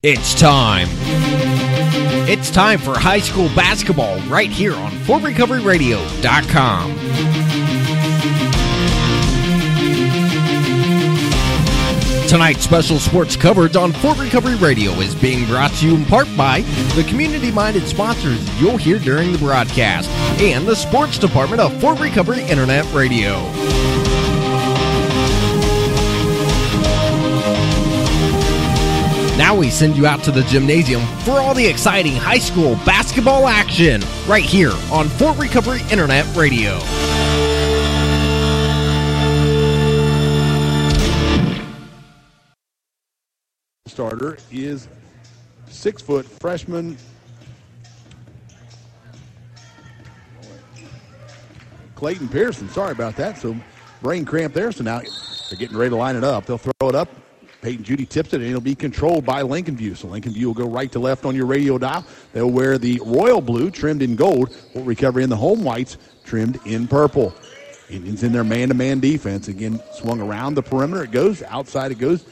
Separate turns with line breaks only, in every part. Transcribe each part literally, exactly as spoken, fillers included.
It's time. It's time for high school basketball right here on Fort Recovery Radio dot com. Tonight's special sports coverage on Fort Recovery Radio is being brought to you in part by the community-minded sponsors you'll hear during the broadcast and the sports department of Fort Recovery Internet Radio. Now we send you out to the gymnasium for all the exciting high school basketball action right here on Fort Recovery Internet Radio.
Starter is six-foot freshman Clayton Pearson. Sorry about that. So brain cramp there. So now they're getting ready to line it up. They'll throw it up. Peyton Judy tips it, and it'll be controlled by Lincoln View. So Lincoln View will go right to left on your radio dial. They'll wear the royal blue trimmed in gold. Fort Recovery in the home whites trimmed in purple. Indians in their man-to-man defense. Again, swung around the perimeter. It goes. Outside it goes.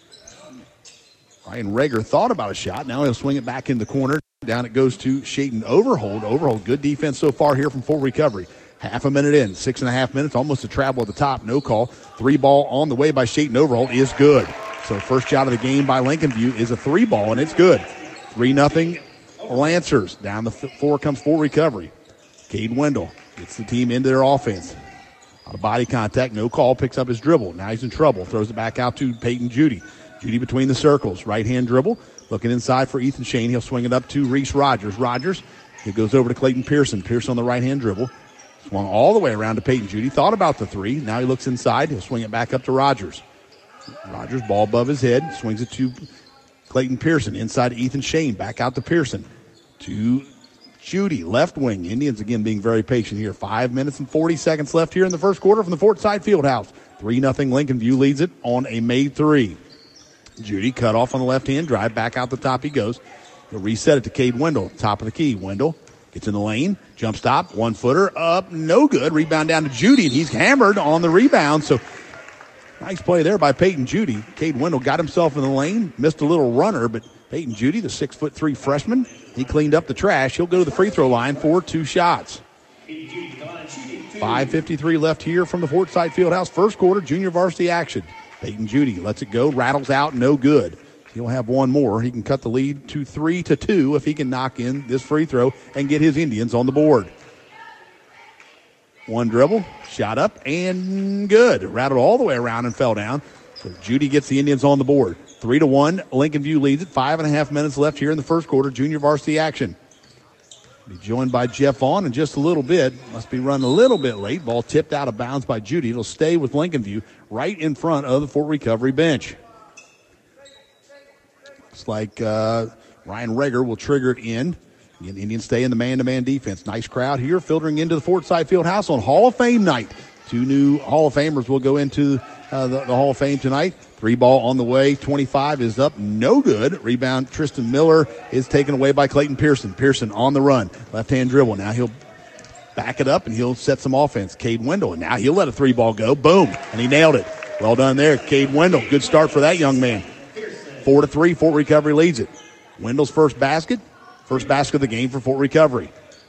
Ryan Rager thought about a shot. Now he'll swing it back in the corner. Down it goes to Shaden Overhold. Overhold, good defense so far here from Fort Recovery. Half a minute in, six and a half minutes, almost a travel at the top. No call. Three ball on the way by Shaden Overhold is good. So first shot of the game by Lincoln View is a three ball, and it's good. three nothing Lancers. Down the floor comes Fort Recovery. Cade Wendell gets the team into their offense. Out of body contact, no call, picks up his dribble. Now he's in trouble. Throws it back out to Peyton Judy. Judy between the circles. Right-hand dribble. Looking inside for Ethan Shane. He'll swing it up to Reese Rogers. Rogers, it goes over to Clayton Pearson. Pearson on the right-hand dribble. Swung all the way around to Peyton Judy. Thought about the three. Now he looks inside. He'll swing it back up to Rogers. Rogers, ball above his head, swings it to Clayton Pearson. Inside to Ethan Shane, back out to Pearson. To Judy, left wing. Indians again being very patient here. Five minutes and forty seconds left here in the first quarter from the Fort Side Fieldhouse. three nothing Lincoln View leads it on a made three. Judy cut off on the left-hand drive. Back out the top he goes. He'll reset it to Cade Wendell, top of the key. Wendell gets in the lane, jump stop, one-footer, up, no good. Rebound down to Judy, and he's hammered on the rebound. So nice play there by Peyton Judy. Cade Wendell got himself in the lane, missed a little runner, but Peyton Judy, the six foot three freshman, he cleaned up the trash. He'll go to the free throw line for two shots. five fifty-three left here from the Fort Side Fieldhouse. First quarter, junior varsity action. Peyton Judy lets it go, rattles out, no good. He'll have one more. He can cut the lead to three to two if he can knock in this free throw and get his Indians on the board. One dribble, shot up, and good. Rattled all the way around and fell down. So Judy gets the Indians on the board. Three to one, Lincoln View leads it. Five and a half minutes left here in the first quarter, junior varsity action. Be joined by Jeff Vaughn in just a little bit. Must be running a little bit late. Ball tipped out of bounds by Judy. It'll stay with Lincoln View right in front of the Fort Recovery bench. Looks like uh, Ryan Rager will trigger it in. The Indians stay in the man-to-man defense. Nice crowd here filtering into the Fort Side Fieldhouse on Hall of Fame night. Two new Hall of Famers will go into uh, the, the Hall of Fame tonight. Three ball on the way. twenty-five is up. No good. Rebound, Tristan Miller is taken away by Clayton Pearson. Pearson on the run. Left-hand dribble. Now he'll back it up and he'll set some offense. Cade Wendell. And now he'll let a three ball go. Boom. And he nailed it. Well done there, Cade Wendell. Good start for that young man. Four to three. Fort Recovery leads it. Wendell's first basket. First basket of the game for Fort Recovery.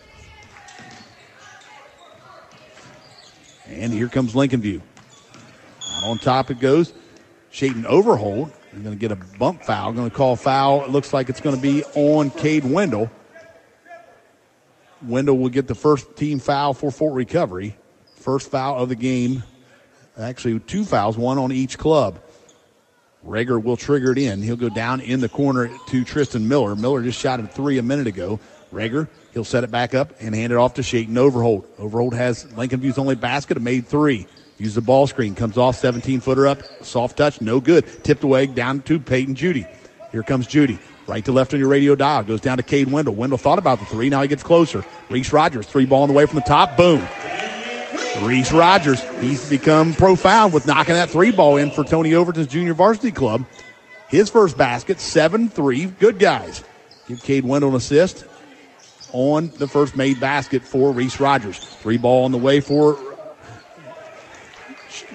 And here comes Lincoln View. Out on top it goes. Shaden Overhold. He's going to get a bump foul. Going to call foul. It looks like it's going to be on Cade Wendell. Wendell will get the first team foul for Fort Recovery. First foul of the game. Actually, two fouls, one on each club. Rager will trigger it in. He'll go down in the corner to Tristan Miller. Miller just shot a three a minute ago. Rager, he'll set it back up and hand it off to Shaden Overhold. Overhold has Lincoln View's only basket, a made three. Use the ball screen, comes off, seventeen-footer up, soft touch, no good. Tipped away down to Peyton Judy. Here comes Judy. Right to left on your radio dial. Goes down to Cade Wendell. Wendell thought about the three. Now he gets closer. Reese Rogers, three ball on the way from the top. Boom. Reese Rogers, he's become profound with knocking that three ball in for Tony Overton's junior varsity club. His first basket, seven three. Good guys. Give Cade Wendell an assist on the first made basket for Reese Rogers. Three ball on the way for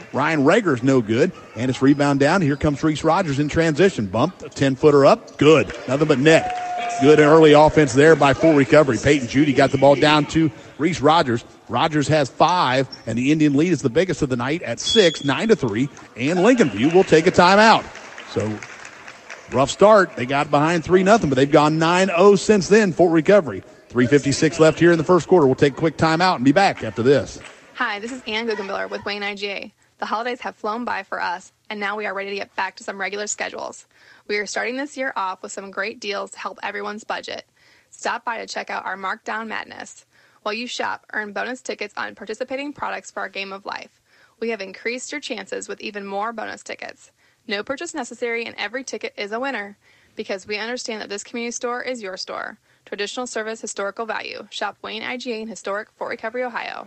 Ryan Rager's no good, and it's rebound down. Here comes Reese Rogers in transition. Bump, ten-footer up, good. Nothing but net. Good early offense there by full recovery. Peyton Judy got the ball down to Reese Rogers. Rogers has five, and the Indian lead is the biggest of the night at six, nine to three, and Lincoln View will take a timeout. So rough start. They got behind three nothing, but they've gone nine oh since then. Fort Recovery. three fifty-six left here in the first quarter. We'll take a quick timeout and be back after this.
Hi, this is Ann Guggenbiller with Wayne I G A. The holidays have flown by for us, and now we are ready to get back to some regular schedules. We are starting this year off with some great deals to help everyone's budget. Stop by to check out our Markdown Madness. While you shop, earn bonus tickets on participating products for our game of life. We have increased your chances with even more bonus tickets. No purchase necessary, and every ticket is a winner. Because we understand that this community store is your store. Traditional service, historical value. Shop Wayne I G A in historic Fort Recovery, Ohio.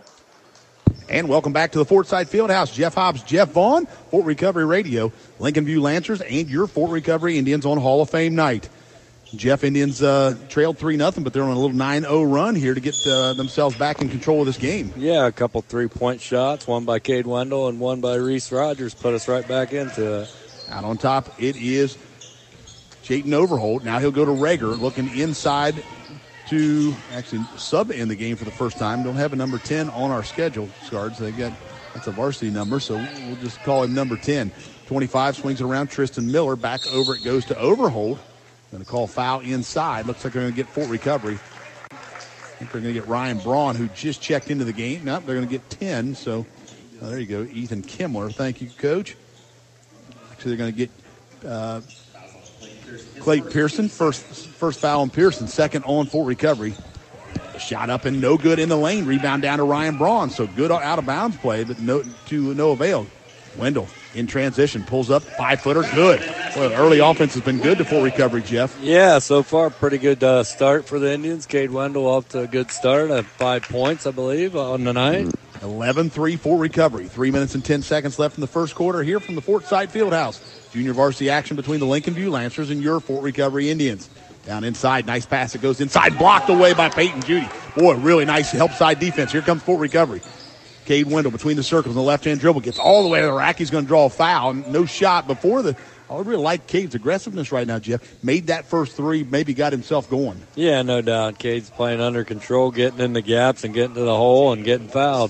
And welcome back to the Fort Side Fieldhouse. Jeff Hobbs, Jeff Vaughn, Fort Recovery Radio, Lincoln View Lancers, and your Fort Recovery Indians on Hall of Fame night. Jeff, Indians uh, trailed three nothing, but they're on a little nine oh run here to get uh, themselves back in control of this game.
Yeah, a couple three-point shots, one by Cade Wendell and one by Reese Rogers, put us right back into it.
Out on top, it is Chayton Overholt. Now he'll go to Rager, looking inside to actually sub in the game for the first time. Don't have a number ten on our schedule, Scards. They got that's a varsity number, so we'll just call him number ten. twenty-five swings it around. Tristan Miller back over. It goes to Overholt. Going to call foul inside. Looks like they're going to get Fort Recovery. I think they're going to get Ryan Braun, who just checked into the game. Nope, they're going to get ten. So oh, there you go, Ethan Kimmler. Thank you, Coach. Actually, they're going to get uh, Clayton Pearson. First, first foul on Pearson. Second on Fort Recovery. Shot up and no good in the lane. Rebound down to Ryan Braun. So good out of bounds play, but no to no avail. Wendell in transition, pulls up, five-footer, good. Well, the early offense has been good to Fort Recovery, Jeff.
Yeah, so far, pretty good uh, start for the Indians. Cade Wendell off to a good start at five points, I believe, on the night.
eleven three Fort Recovery. Three minutes and ten seconds left in the first quarter here from the Fort Side Fieldhouse. Junior varsity action between the Lincoln View Lancers and your Fort Recovery Indians. Down inside, nice pass. It goes inside, blocked away by Peyton Judy. Boy, really nice help side defense. Here comes Fort Recovery. Cade Wendell between the circles and the left-hand dribble. Gets all the way to the rack. He's going to draw a foul. No shot before the – I really like Cade's aggressiveness right now, Jeff. Made that first three, maybe got himself going.
Yeah, no doubt. Cade's playing under control, getting in the gaps and getting to the hole and getting fouled.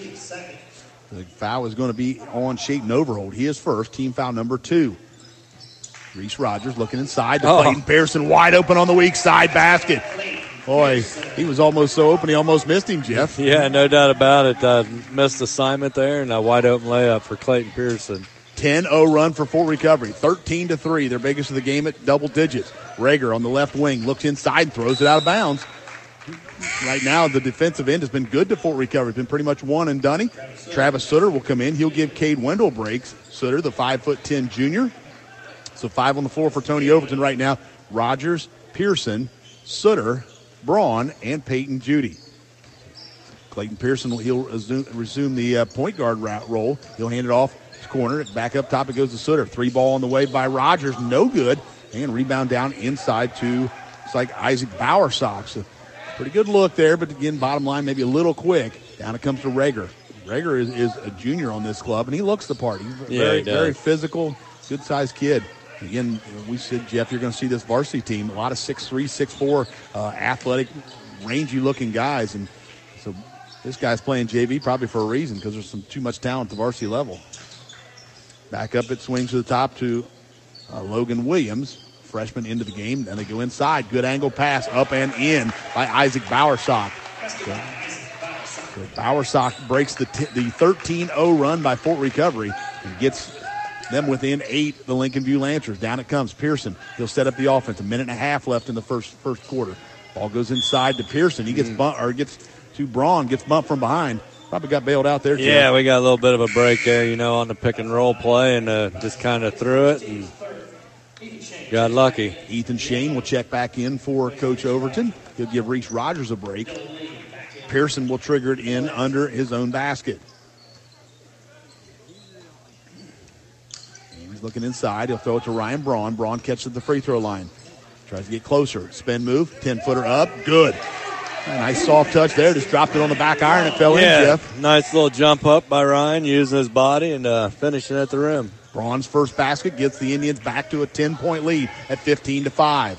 The foul is going to be on Chayton Overholt. He is first. Team foul number two. Reese Rogers looking inside to
oh.
Clayton Pearson. Wide open on the weak side basket. Boy, he was almost so open, he almost missed him, Jeff.
Yeah, no doubt about it. Uh, missed assignment there, and a wide open layup for Clayton Pearson.
ten oh run for Fort Recovery. thirteen to three, their biggest of the game at double digits. Rager on the left wing looks inside and throws it out of bounds. Right now, the defensive end has been good to Fort Recovery. It's been pretty much one and done. Travis Sutter will come in. He'll give Cade Wendell breaks. Sutter, the five foot ten junior. So five on the floor for Tony Overton right now. Rogers, Pearson, Sutter, Braun, and Peyton Judy. Clayton Pearson, he'll resume, resume the uh, point guard route role. He'll hand it off to corner. Back up top, it goes to Sutter. Three ball on the way by Rogers. No good. And rebound down inside to, it's like Isaac Bowersock. So pretty good look there, but again, bottom line, maybe a little quick. Down it comes to Rager. Rager is, is a junior on this club, and he looks the part. He's
yeah,
very,
he does.
very physical, good-sized kid. Again, we said, Jeff, you're going to see this varsity team, a lot of six three, six four, uh, athletic, rangy-looking guys. And so this guy's playing J V probably for a reason because there's some too much talent at the varsity level. Back up, it swings to the top to uh, Logan Williams, freshman into the game. Then they go inside. Good angle pass up and in by Isaac Bowersock. So, so Bowersock breaks the, t- the thirteen oh run by Fort Recovery and gets them within eight, the Lincoln View Lancers. Down it comes. Pearson, he'll set up the offense. A minute and a half left in the first first quarter. Ball goes inside to Pearson. He gets mm. bumped, or gets to Braun, gets bumped from behind. Probably got bailed out there, Jeff.
Yeah, we got a little bit of a break there, you know, on the pick and roll play, and uh, just kind of threw it and got lucky.
Ethan Shane will check back in for Coach Overton. He'll give Reese Rogers a break. Pearson will trigger it in under his own basket. Looking inside. He'll throw it to Ryan Braun. Braun catches the free throw line. Tries to get closer. Spin move. ten-footer up. Good. A nice soft touch there. Just dropped it on the back iron. It fell
yeah,
in, Jeff.
Nice little jump up by Ryan, using his body and uh, finishing at the rim.
Braun's first basket gets the Indians back to a ten-point lead at fifteen to five.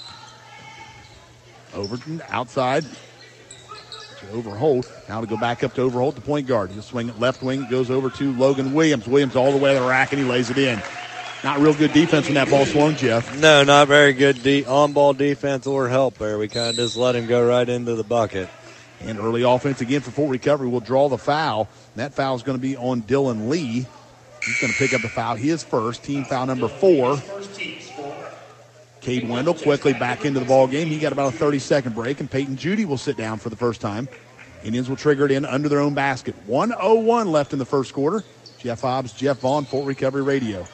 Overton outside. Overholt. Now to go back up to Overholt, the point guard. He'll swing it left wing. It goes over to Logan Williams. Williams all the way to the rack, and he lays it in. Not real good defense when that ball swung, Jeff.
No, not very good de- on-ball defense or help there. We kind of just let him go right into the bucket.
And early offense again for Fort Recovery will draw the foul. And that foul is going to be on Dylan Lee. He's going to pick up the foul. His first, team foul number four. Cade Wendell quickly back into the ball game. He got about a thirty-second break, and Peyton Judy will sit down for the first time. Indians will trigger it in under their own basket. one oh one left in the first quarter. Jeff Hobbs, Jeff Vaughn, Fort Recovery Radio.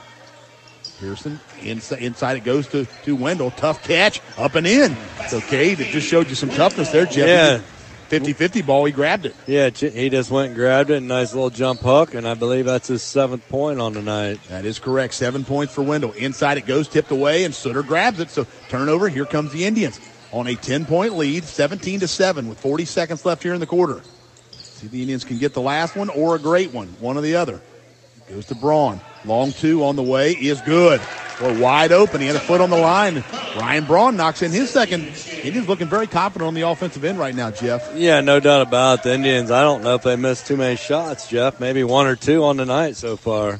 Pearson, inside, inside it goes to, to Wendell. Tough catch, up and in. So Cade, it just showed you some toughness there, Jeff.
Yeah.
fifty-fifty ball, he grabbed it.
Yeah, he just went and grabbed it. Nice little jump hook, and I believe that's his seventh point on the night.
That is correct. Seven points for Wendell. Inside it goes, tipped away, and Sutter grabs it. So turnover, here comes the Indians on a ten-point lead, seventeen to seven with forty seconds left here in the quarter. See if the Indians can get the last one or a great one, one or the other. Goes to Braun. Long two on the way is good. We're wide open. He had a foot on the line. Ryan Braun knocks in his second. Indians looking very confident on the offensive end right now, Jeff.
Yeah, no doubt about it. The Indians, I don't know if they missed too many shots, Jeff. Maybe one or two on the night so far.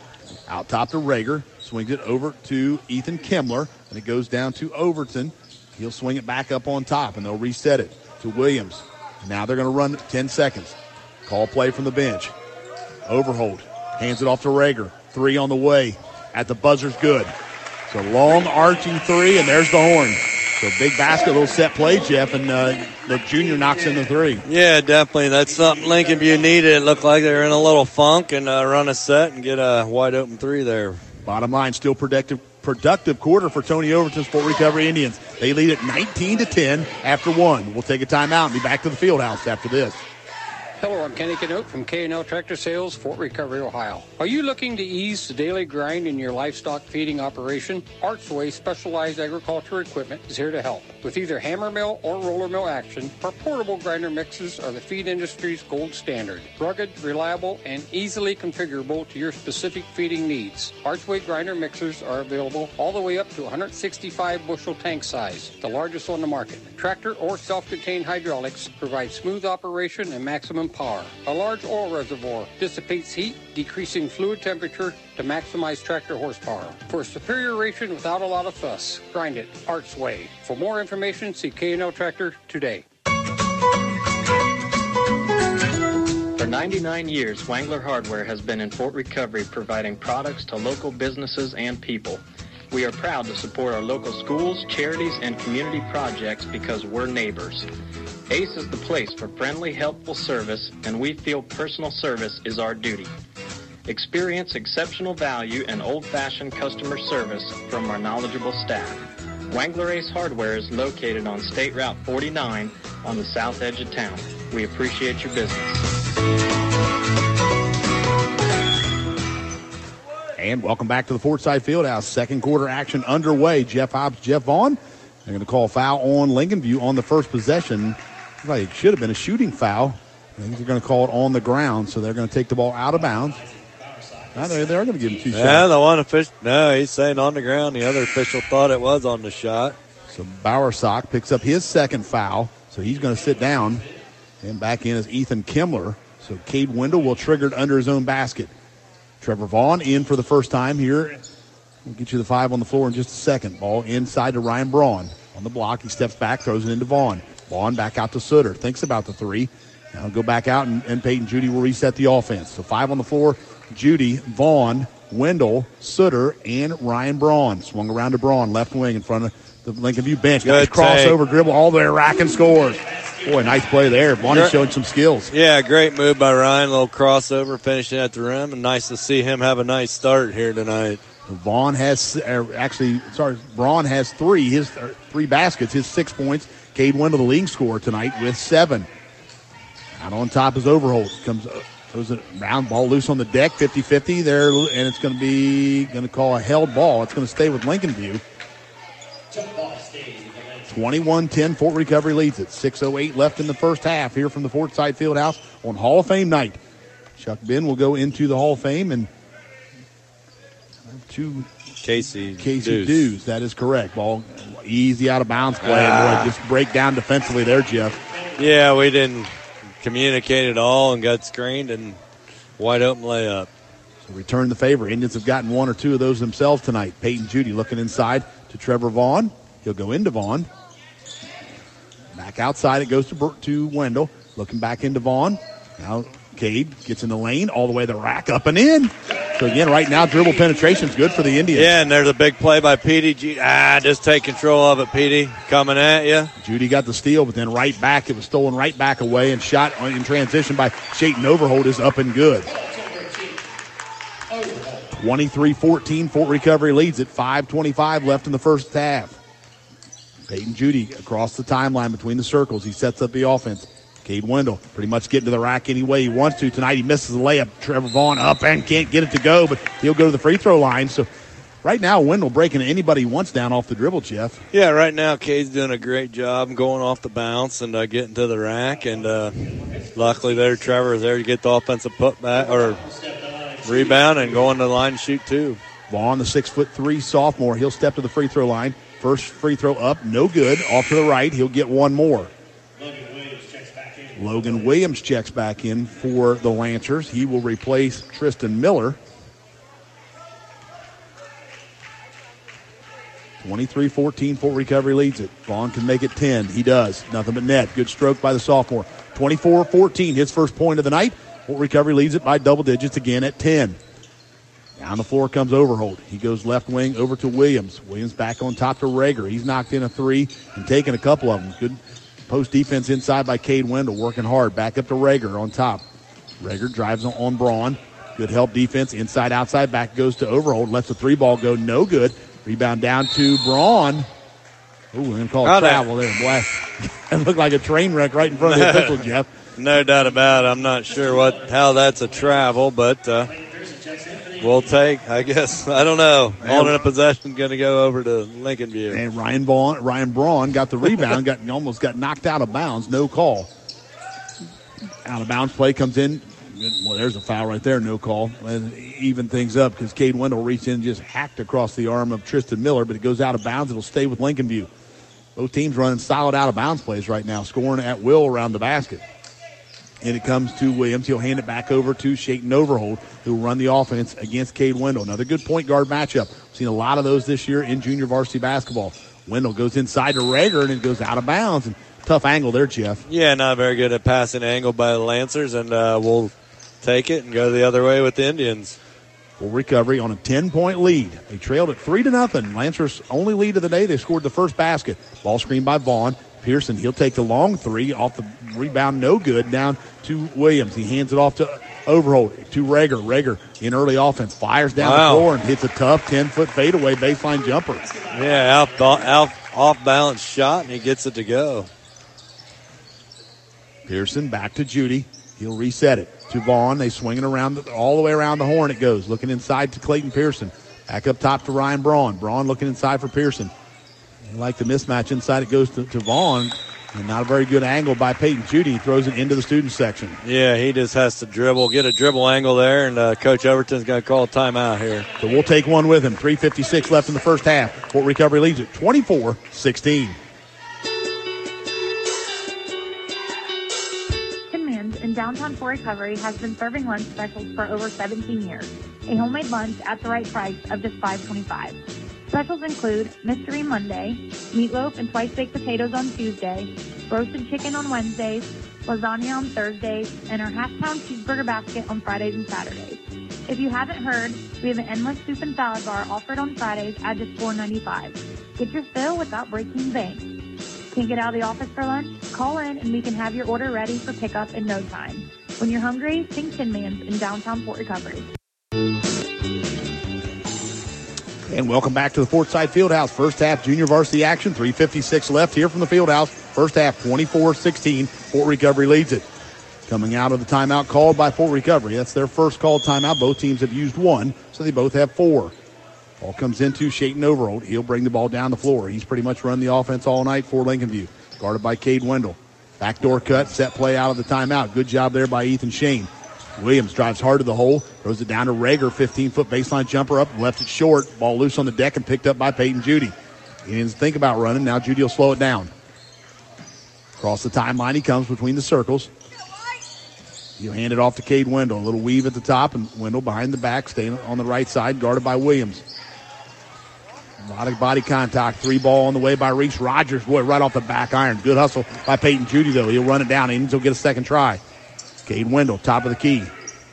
Out top to Rager. Swings it over to Ethan Kemmler. And it goes down to Overton. He'll swing it back up on top, and they'll reset it to Williams. Now they're going to run ten seconds. Call play from the bench. Overholt hands it off to Rager. Three on the way. At the buzzer's good. So long arching three, and there's the horn. So big basket, little set play, Jeff, and uh, the junior knocks in the three.
Yeah, definitely. That's something Lincoln View needed. It looked like they were in a little funk and uh, run a set and get a wide open three there.
Bottom line, still productive, productive quarter for Tony Overton's Fort Recovery Indians. They lead at nineteen to ten after one. We'll take a timeout and be back to the field house after this.
Hello, I'm Kenny Canote from K and L Tractor Sales, Fort Recovery, Ohio. Are you looking to ease the daily grind in your livestock feeding operation? Archway Specialized Agriculture Equipment is here to help. With either hammer mill or roller mill action, our portable grinder mixes are the feed industry's gold standard. Rugged, reliable, and easily configurable to your specific feeding needs. Archway grinder mixers are available all the way up to one hundred sixty-five bushel tank size, the largest on the market. Tractor or self-contained hydraulics provide smooth operation and maximum power. A large oil reservoir dissipates heat, decreasing fluid temperature to maximize tractor horsepower. For superior ration without a lot of fuss, grind it Archway. For more information, see K and L Tractor today.
For ninety-nine years, Wangler Hardware has been in Fort Recovery providing products to local businesses and people. We are proud to support our local schools, charities, and community projects because we're neighbors. Ace is the place for friendly, helpful service, and we feel personal service is our duty. Experience exceptional value and old-fashioned customer service from our knowledgeable staff. Wangler Ace Hardware is located on State Route forty-nine on the south edge of town. We appreciate your business.
And welcome back to the Fortside Fieldhouse. Second quarter action underway. Jeff Hobbs, Jeff Vaughn. They're going to call a foul on Lincoln View on the first possession. It should have been a shooting foul. I think they're going to call it on the ground, so they're going to take the ball out of bounds. Now they're, they're going to give him two
yeah,
shots.
Yeah, the one official, no, he's saying on the ground. The other official thought it was on the shot.
So Bowersock picks up his second foul, so he's going to sit down. And back in is Ethan Kemmler. So Cade Wendell will trigger it under his own basket. Trevor Vaughn in for the first time here. We'll get you the five on the floor in just a second. Ball inside to Ryan Braun. On the block, he steps back, throws it into Vaughn. Vaughn back out to Sutter. Thinks about the three. Now go back out, and, and Peyton Judy will reset the offense. So five on the floor. Judy, Vaughn, Wendell, Sutter, and Ryan Braun. Swung around to Braun, left wing in front of the Lincoln View bench. Nice crossover dribble all the way, rack and scores. Boy, nice play there. Vaughn showing some skills.
Yeah, great move by Ryan. A little crossover, finishing at the rim, and nice to see him have a nice start here tonight.
Vaughn has, uh, actually, sorry, Braun has three, his uh, three baskets, his six points. Cade Wendell, the leading scorer tonight, with seven. Out on top is Overholt. Comes, uh, throws a round ball loose on the deck, fifty-fifty there, and it's going to be, going to call a held ball. It's going to stay with Lincoln View. twenty-one ten, Fort Recovery leads it. six oh eight left in the first half here from the Fortside Fieldhouse on Hall of Fame night. Chuck Ben will go into the Hall of Fame, and to
Casey
Casey
Dews.
Dews. That is correct. Ball easy out of bounds play.
Ah.
And boy, just break down defensively there, Jeff.
Yeah, we didn't communicate at all and got screened and wide open layup.
So return the favor. Indians have gotten one or two of those themselves tonight. Peyton Judy looking inside to Trevor Vaughn. He'll go into Vaughn. Back outside it goes to, to Wendell. Looking back into Vaughn. Now Cade gets in the lane all the way to the rack, up and in. So again, right now dribble penetration is good for the Indians.
Yeah, and there's a big play by Petey. G- ah, just take control of it, Petey. Coming at you.
Judy got the steal, but then right back, it was stolen right back away, and shot in transition by Shayton Overholt is up and good. twenty-three fourteen, Fort Recovery leads it. five twenty-five left in the first half. Peyton Judy across the timeline between the circles. He sets up the offense. Cade Wendell pretty much getting to the rack any way he wants to. Tonight he misses the layup. Trevor Vaughn up and can't get it to go, but he'll go to the free throw line. So right now Wendell breaking anybody he wants down off the dribble, Jeff.
Yeah, right now Cade's doing a great job going off the bounce and uh, getting to the rack. And uh, luckily there, Trevor is there to get the offensive putback or rebound and go on the line and shoot two.
Vaughn, the six foot three sophomore, he'll step to the free throw line. First free throw up, no good. Off to the right, he'll get one more. Logan Williams checks back in for the Lancers. He will replace Tristan Miller. twenty-three fourteen, Fort Recovery leads it. Vaughn can make it ten. He does. Nothing but net. Good stroke by the sophomore. twenty-four fourteen, his first point of the night. Fort Recovery leads it by double digits again at ten. Down the floor comes Overholt. He goes left wing over to Williams. Williams back on top to Rager. He's knocked in a three and taken a couple of them. Good post defense inside by Cade Wendell, working hard. Back up to Rager on top. Rager drives on Braun. Good help defense. Inside, outside. Back goes to Overholt. Lets the three ball go. No good. Rebound down to Braun. Ooh, we're going to call it travel there. Boy, it looked like a train wreck right in front of the official, Jeff.
No doubt about it. I'm not sure what how that's a travel, but uh, we'll take, I guess. I don't know. Alternate possession going to go over to Lincoln View.
And Ryan Braun, Ryan Braun got the rebound, got almost got knocked out of bounds. No call. Out of bounds play comes in. Well, there's a foul right there. No call. And even things up because Cade Wendell reached in and just hacked across the arm of Tristan Miller, but it goes out of bounds. It'll stay with Lincoln View. Both teams running solid out of bounds plays right now, scoring at will around the basket. And it comes to Williams. He'll hand it back over to Shayton Overholt, who will run the offense against Cade Wendell. Another good point guard matchup. We've seen a lot of those this year in junior varsity basketball. Wendell goes inside to Rager, and it goes out of bounds. And tough angle there, Jeff.
Yeah, not very good at passing angle by the Lancers, and uh, we'll take it and go the other way with the Indians.
Full recovery on a ten-point lead. They trailed it three to nothing. Lancers' only lead of the day. They scored the first basket. Ball screen by Vaughn. Pearson, he'll take the long three off the rebound, no good, down to Williams. He hands it off to Overholt, to Rager. Rager in early offense, fires down
wow.
the floor and hits a tough ten-foot fadeaway baseline jumper.
Yeah, out, out, off-balance shot, and he gets it to go.
Pearson back to Judy. He'll reset it to Vaughn. They swing it around, the, all the way around the horn it goes. Looking inside to Clayton Pearson. Back up top to Ryan Braun. Braun looking inside for Pearson. They like the mismatch inside. It goes to, to Vaughn. And not a very good angle by Peyton Judy. He throws it into the student section.
Yeah, he just has to dribble, get a dribble angle there, and uh, Coach Overton's going to call a timeout here.
So we'll take one with him. three fifty-six left in the first half. Fort Recovery leads it twenty-four sixteen.
In downtown Fort Recovery has been serving lunch specials for over seventeen years. A homemade lunch at the right price of just five twenty-five. Specials include Mystery Monday, meatloaf and twice baked potatoes on Tuesday, roasted chicken on Wednesdays, lasagna on Thursdays, and our half-pound cheeseburger basket on Fridays and Saturdays. If you haven't heard, we have an endless soup and salad bar offered on Fridays at just four ninety-five. Get your fill without breaking the bank. Can't get out of the office for lunch? Call in and we can have your order ready for pickup in no time. When you're hungry, think Tin Man's in downtown Fort Recovery.
And welcome back to the Fortside Fieldhouse. First half junior varsity action. three fifty-six left here from the Fieldhouse. First half twenty-four sixteen. Fort Recovery leads it. Coming out of the timeout called by Fort Recovery. That's their first called timeout. Both teams have used one, so they both have four. Ball comes into Shayton Overholt. He'll bring the ball down the floor. He's pretty much run the offense all night for Lincoln View. Guarded by Cade Wendell. Backdoor cut, set play out of the timeout. Good job there by Ethan Shane. Williams drives hard to the hole, throws it down to Rager. fifteen-foot baseline jumper up, left it short. Ball loose on the deck and picked up by Peyton Judy. He didn't think about running. Now Judy will slow it down. Across the timeline he comes between the circles. He'll hand it off to Cade Wendell. A little weave at the top, and Wendell behind the back, staying on the right side, guarded by Williams. A lot of body contact. Three ball on the way by Reese Rogers. Boy, right off the back iron. Good hustle by Peyton Judy, though. He'll run it down. He will get a second try. Cade Wendell, top of the key.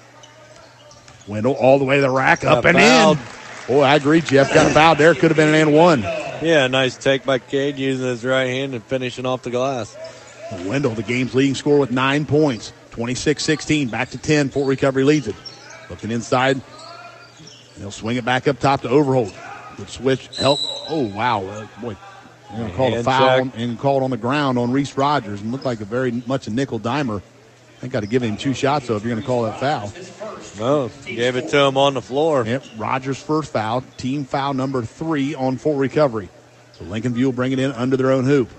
Wendell all the way to the rack, up and in. Boy, I agree, Jeff. Got fouled there. Could have been an and one.
Yeah, nice take by Cade, using his right hand and finishing off the glass.
Wendell, the game's leading scorer with nine points. twenty-six sixteen, back to ten. Fort Recovery leads it. Looking inside. They'll swing it back up top to Overholt. Good switch. Help. Oh, wow. Uh, boy. They're going to call a foul check. And call it on the ground on Reese Rogers. And looked like a very much a nickel dimer. I think got to give him two shots, though, if you're going to call that foul.
No, gave it to him on the floor.
Yep, Rogers' first foul. Team foul number three on Fort Recovery. So Lincoln View will bring it in under their own hoop.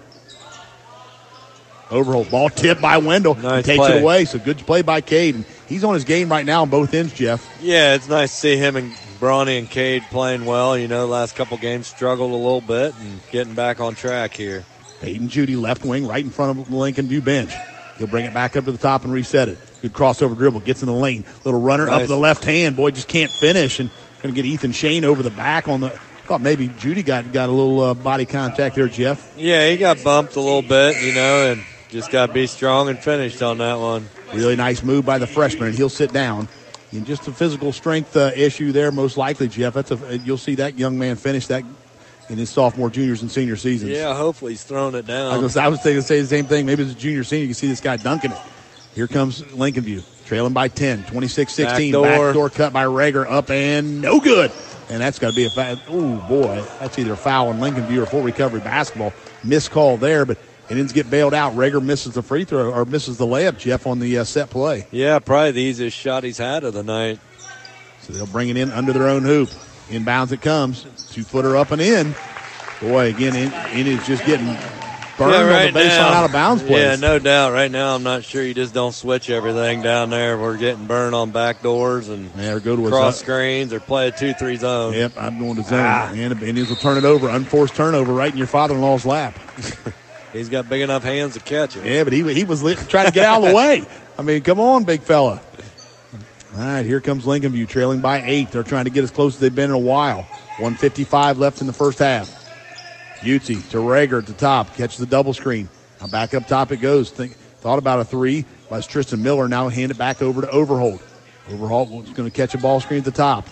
Overholt, ball tipped by Wendell.
Nice
takes
play.
it away, so good play by Cade. And he's on his game right now on both ends, Jeff.
Yeah, it's nice to see him and Bronny and Cade playing well. You know, last couple games struggled a little bit and getting back on track here.
Peyton Judy, left wing, right in front of the Lincoln View bench. He'll bring it back up to the top and reset it. Good crossover dribble, gets in the lane. Little runner
nice.
Up the left hand. Boy, just can't finish. And going to get Ethan Shane over the back on the – thought maybe Judy got, got a little uh, body contact there, Jeff.
Yeah, he got bumped a little bit, you know, and just got to be strong and finished on that one.
Really nice move by the freshman, and he'll sit down. And just a physical strength uh, issue there, most likely, Jeff. That's a, you'll see that young man finish that in his sophomore, juniors, and senior seasons.
Yeah, hopefully he's throwing it down.
I was, I was thinking to say the same thing. Maybe as a junior, senior, you can see this guy dunking it. Here comes Lincoln View, trailing by ten, twenty-six sixteen.
Backdoor.
Backdoor cut by Rager, up and no good. And that's got to be a foul. Oh, boy, that's either a foul on Lincoln View or Fort Recovery basketball. Missed call there, but it ends get bailed out. Rager misses the free throw or misses the layup, Jeff, on the uh, set play.
Yeah, probably the easiest shot he's had of the night.
So they'll bring it in under their own hoop. Inbounds it comes. Two-footer up and in. Boy, again, it, it is just getting burned
yeah, right
on the baseline
now,
out of bounds place.
Yeah, no doubt. Right now, I'm not sure you just don't switch everything down there. We're getting burned on back doors and
yeah, or go to
cross
a,
screens or play a two three zone.
Yep, I'm going to zone. Ah. And Indians will turn it over. Unforced turnover right in your father-in-law's lap.
He's got big enough hands to catch it.
Yeah, but he, he was trying to get out of the way. I mean, come on, big fella. All right, here comes Lincoln View trailing by eight. They're trying to get as close as they've been in a while. one fifty-five left in the first half. Butzy to Rager at the top. Catches the double screen. Now back up top it goes. Think, thought about a three. By Tristan Miller. Now hand it back over to Overholt. Overholt is going to catch a ball screen at the top.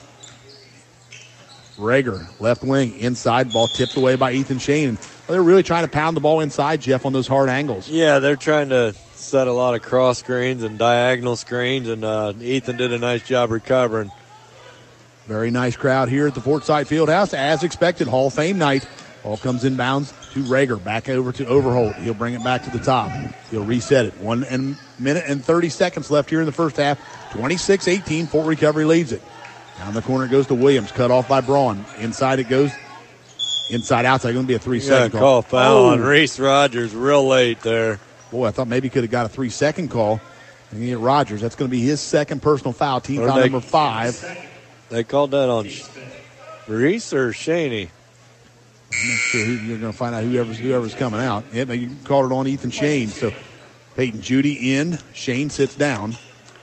Rager, left wing, inside. Ball tipped away by Ethan Shane. They're really trying to pound the ball inside, Jeff, on those hard angles.
Yeah, they're trying to set a lot of cross screens and diagonal screens, and uh, Ethan did a nice job recovering.
Very nice crowd here at the Fort Site Fieldhouse. As expected, Hall of Fame night. Ball comes inbounds to Rager. Back over to Overholt. He'll bring it back to the top. He'll reset it. One and minute and thirty seconds left here in the first half. twenty-six eighteen. Fort Recovery leads it. Down the corner it goes to Williams. Cut off by Braun. Inside it goes. Inside outside. Going to be a three-second
yeah,
call.
call foul
oh.
on Reese Rogers real late there.
Boy, I thought maybe he could have got a three-second call. And get Rogers. That's going to be his second personal foul. Team foul they, number five.
They called that on Reese or Shaney?
I'm not sure who, you're going to find out whoever's, whoever's coming out. Yeah, they called it on Ethan Shane. So Peyton Judy in. Shane sits down.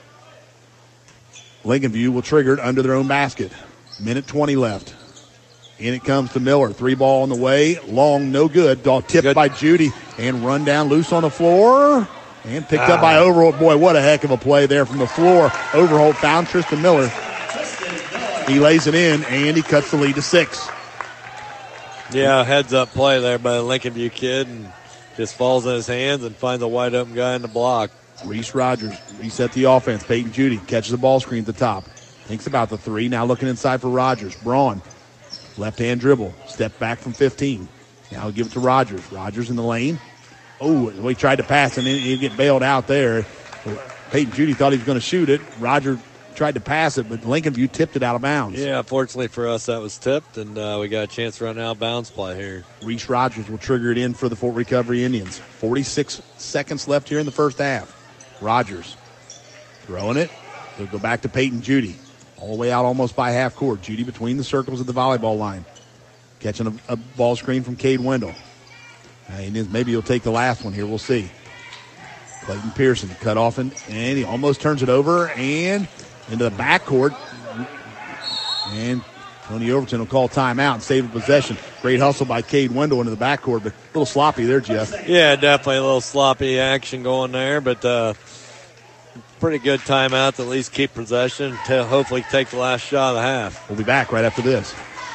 Lincoln View will trigger it under their own basket. Minute twenty left. In it comes to Miller. Three ball on the way. Long, no good. Ball tipped good. by Judy and run down loose on the floor. And picked ah. up by Overholt. Boy, what a heck of a play there from the floor. Overholt found Tristan Miller. He lays it in, and he cuts the lead to six.
Yeah, heads-up play there by the Lincoln View kid, and just falls in his hands and finds a wide-open guy in the block.
Reese Rogers reset the offense. Peyton Judy catches the ball screen at the top. Thinks about the three. Now looking inside for Rogers. Braun, left-hand dribble. Step back from fifteen. Now he'll give it to Rogers. Rogers in the lane. Oh, he tried to pass, and then he'd get bailed out there. Peyton Judy thought he was going to shoot it. Rogers tried to pass it, but Lincoln View tipped it out of bounds.
Yeah, fortunately for us, that was tipped, and uh, we got a chance to run out of bounds play here.
Reese Rogers will trigger it in for the Fort Recovery Indians. forty-six seconds left here in the first half. Rogers throwing it. They'll go back to Peyton Judy. All the way out almost by half court. Judy between the circles at the volleyball line. Catching a, a ball screen from Cade Wendell. Uh, Indians, maybe he'll take the last one here. We'll see. Clayton Pearson cut off, and, and he almost turns it over and into the backcourt. And Tony Overton will call timeout and save the possession. Great hustle by Cade Wendell into the backcourt, but a little sloppy there, Jeff.
Yeah, definitely a little sloppy action going there, but uh, pretty good timeout to at least keep possession to hopefully take the last shot of the half.
We'll be back right after this.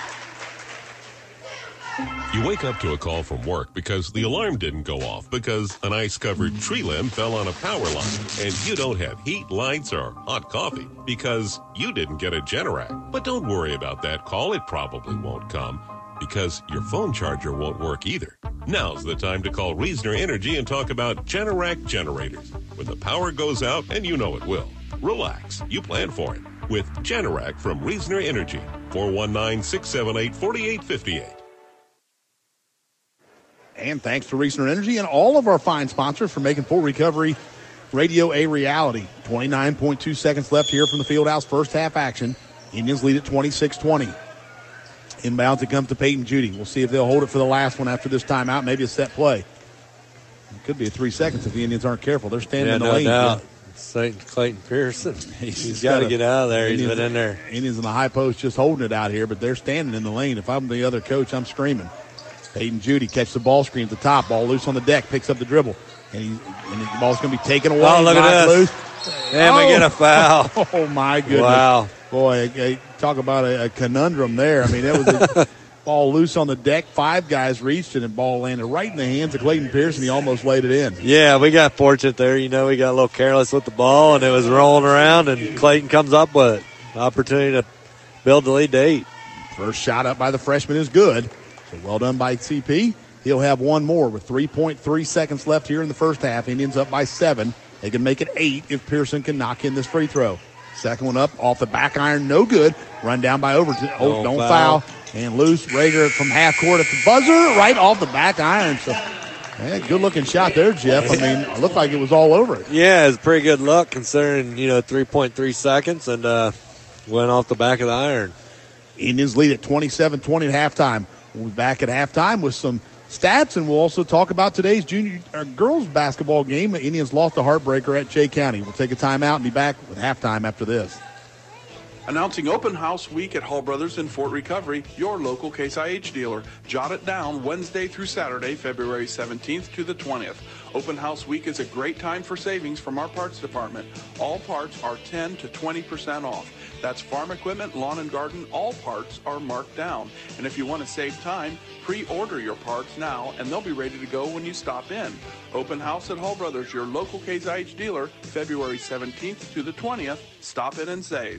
You wake up to a call from work because the alarm didn't go off because an ice-covered tree limb fell on a power line, and you don't have heat, lights, or hot coffee because you didn't get a Generac. But don't worry about that call. It probably won't come because your phone charger won't work either. Now's the time to call Reasoner Energy and talk about Generac generators. When the power goes out, and you know it will, relax. You plan for it with Generac from Reasoner Energy. four one nine, six seven eight, four eight five eight.
And thanks to Reasoner Energy and all of our fine sponsors for making Fort Recovery Radio a reality. twenty-nine point two seconds left here from the Fieldhouse first half action. Indians lead at twenty-six twenty. Inbounds it comes to Peyton Judy. We'll see if they'll hold it for the last one after this timeout. Maybe a set play. It could be a three seconds if the Indians aren't careful. They're standing
yeah,
in the
no
lane.
Doubt. Clayton, Clayton Pearson. He's, He's got to get out of there. Indians, He's been in there.
Indians in the high post just holding it out here, but they're standing in the lane. If I'm the other coach, I'm screaming. Peyton Judy catches the ball screen at the top. Ball loose on the deck. Picks up the dribble. And, he, and the ball's going to be taken away.
Oh, look at this.
Loose.
Damn,
oh.
we get a foul.
Oh, my goodness.
Wow.
Boy, I, I, talk about a, a conundrum there. I mean, that was a ball loose on the deck. Five guys reached it, and ball landed right in the hands of Clayton Pearson. He almost laid it in.
Yeah, we got fortunate there. You know, we got a little careless with the ball, and it was rolling around, and Clayton comes up with it. Opportunity to build the lead to eight.
First shot up by the freshman is good. So well done by C P. He'll have one more with three point three seconds left here in the first half. Indians up by seven. They can make it eight if Pearson can knock in this free throw. Second one up off the back iron, no good. Run down by Overton. Oh,
oh
don't
foul.
foul. And loose. Rager from half court at the buzzer, right off the back iron. So, man, good looking shot there, Jeff. I mean, it looked like it was all over it.
Yeah, it's a pretty good look considering, you know, three point three seconds and uh, went off the back of the iron.
Indians lead at twenty-seven twenty at halftime. We'll be back at halftime with some stats, and we'll also talk about today's junior uh, girls basketball game. The Indians lost a heartbreaker at Jay County. We'll take a timeout and be back with halftime after this.
Announcing Open House Week at Hall Brothers in Fort Recovery, your local Case I H dealer. Jot it down Wednesday through Saturday, February seventeenth to the twentieth. Open House Week is a great time for savings from our parts department. All parts are ten to twenty percent off. That's farm equipment, lawn and garden, all parts are marked down. And if you want to save time, pre-order your parts now and they'll be ready to go when you stop in. Open House at Hall Brothers, your local Case I H dealer, February seventeenth to the twentieth. Stop in and save.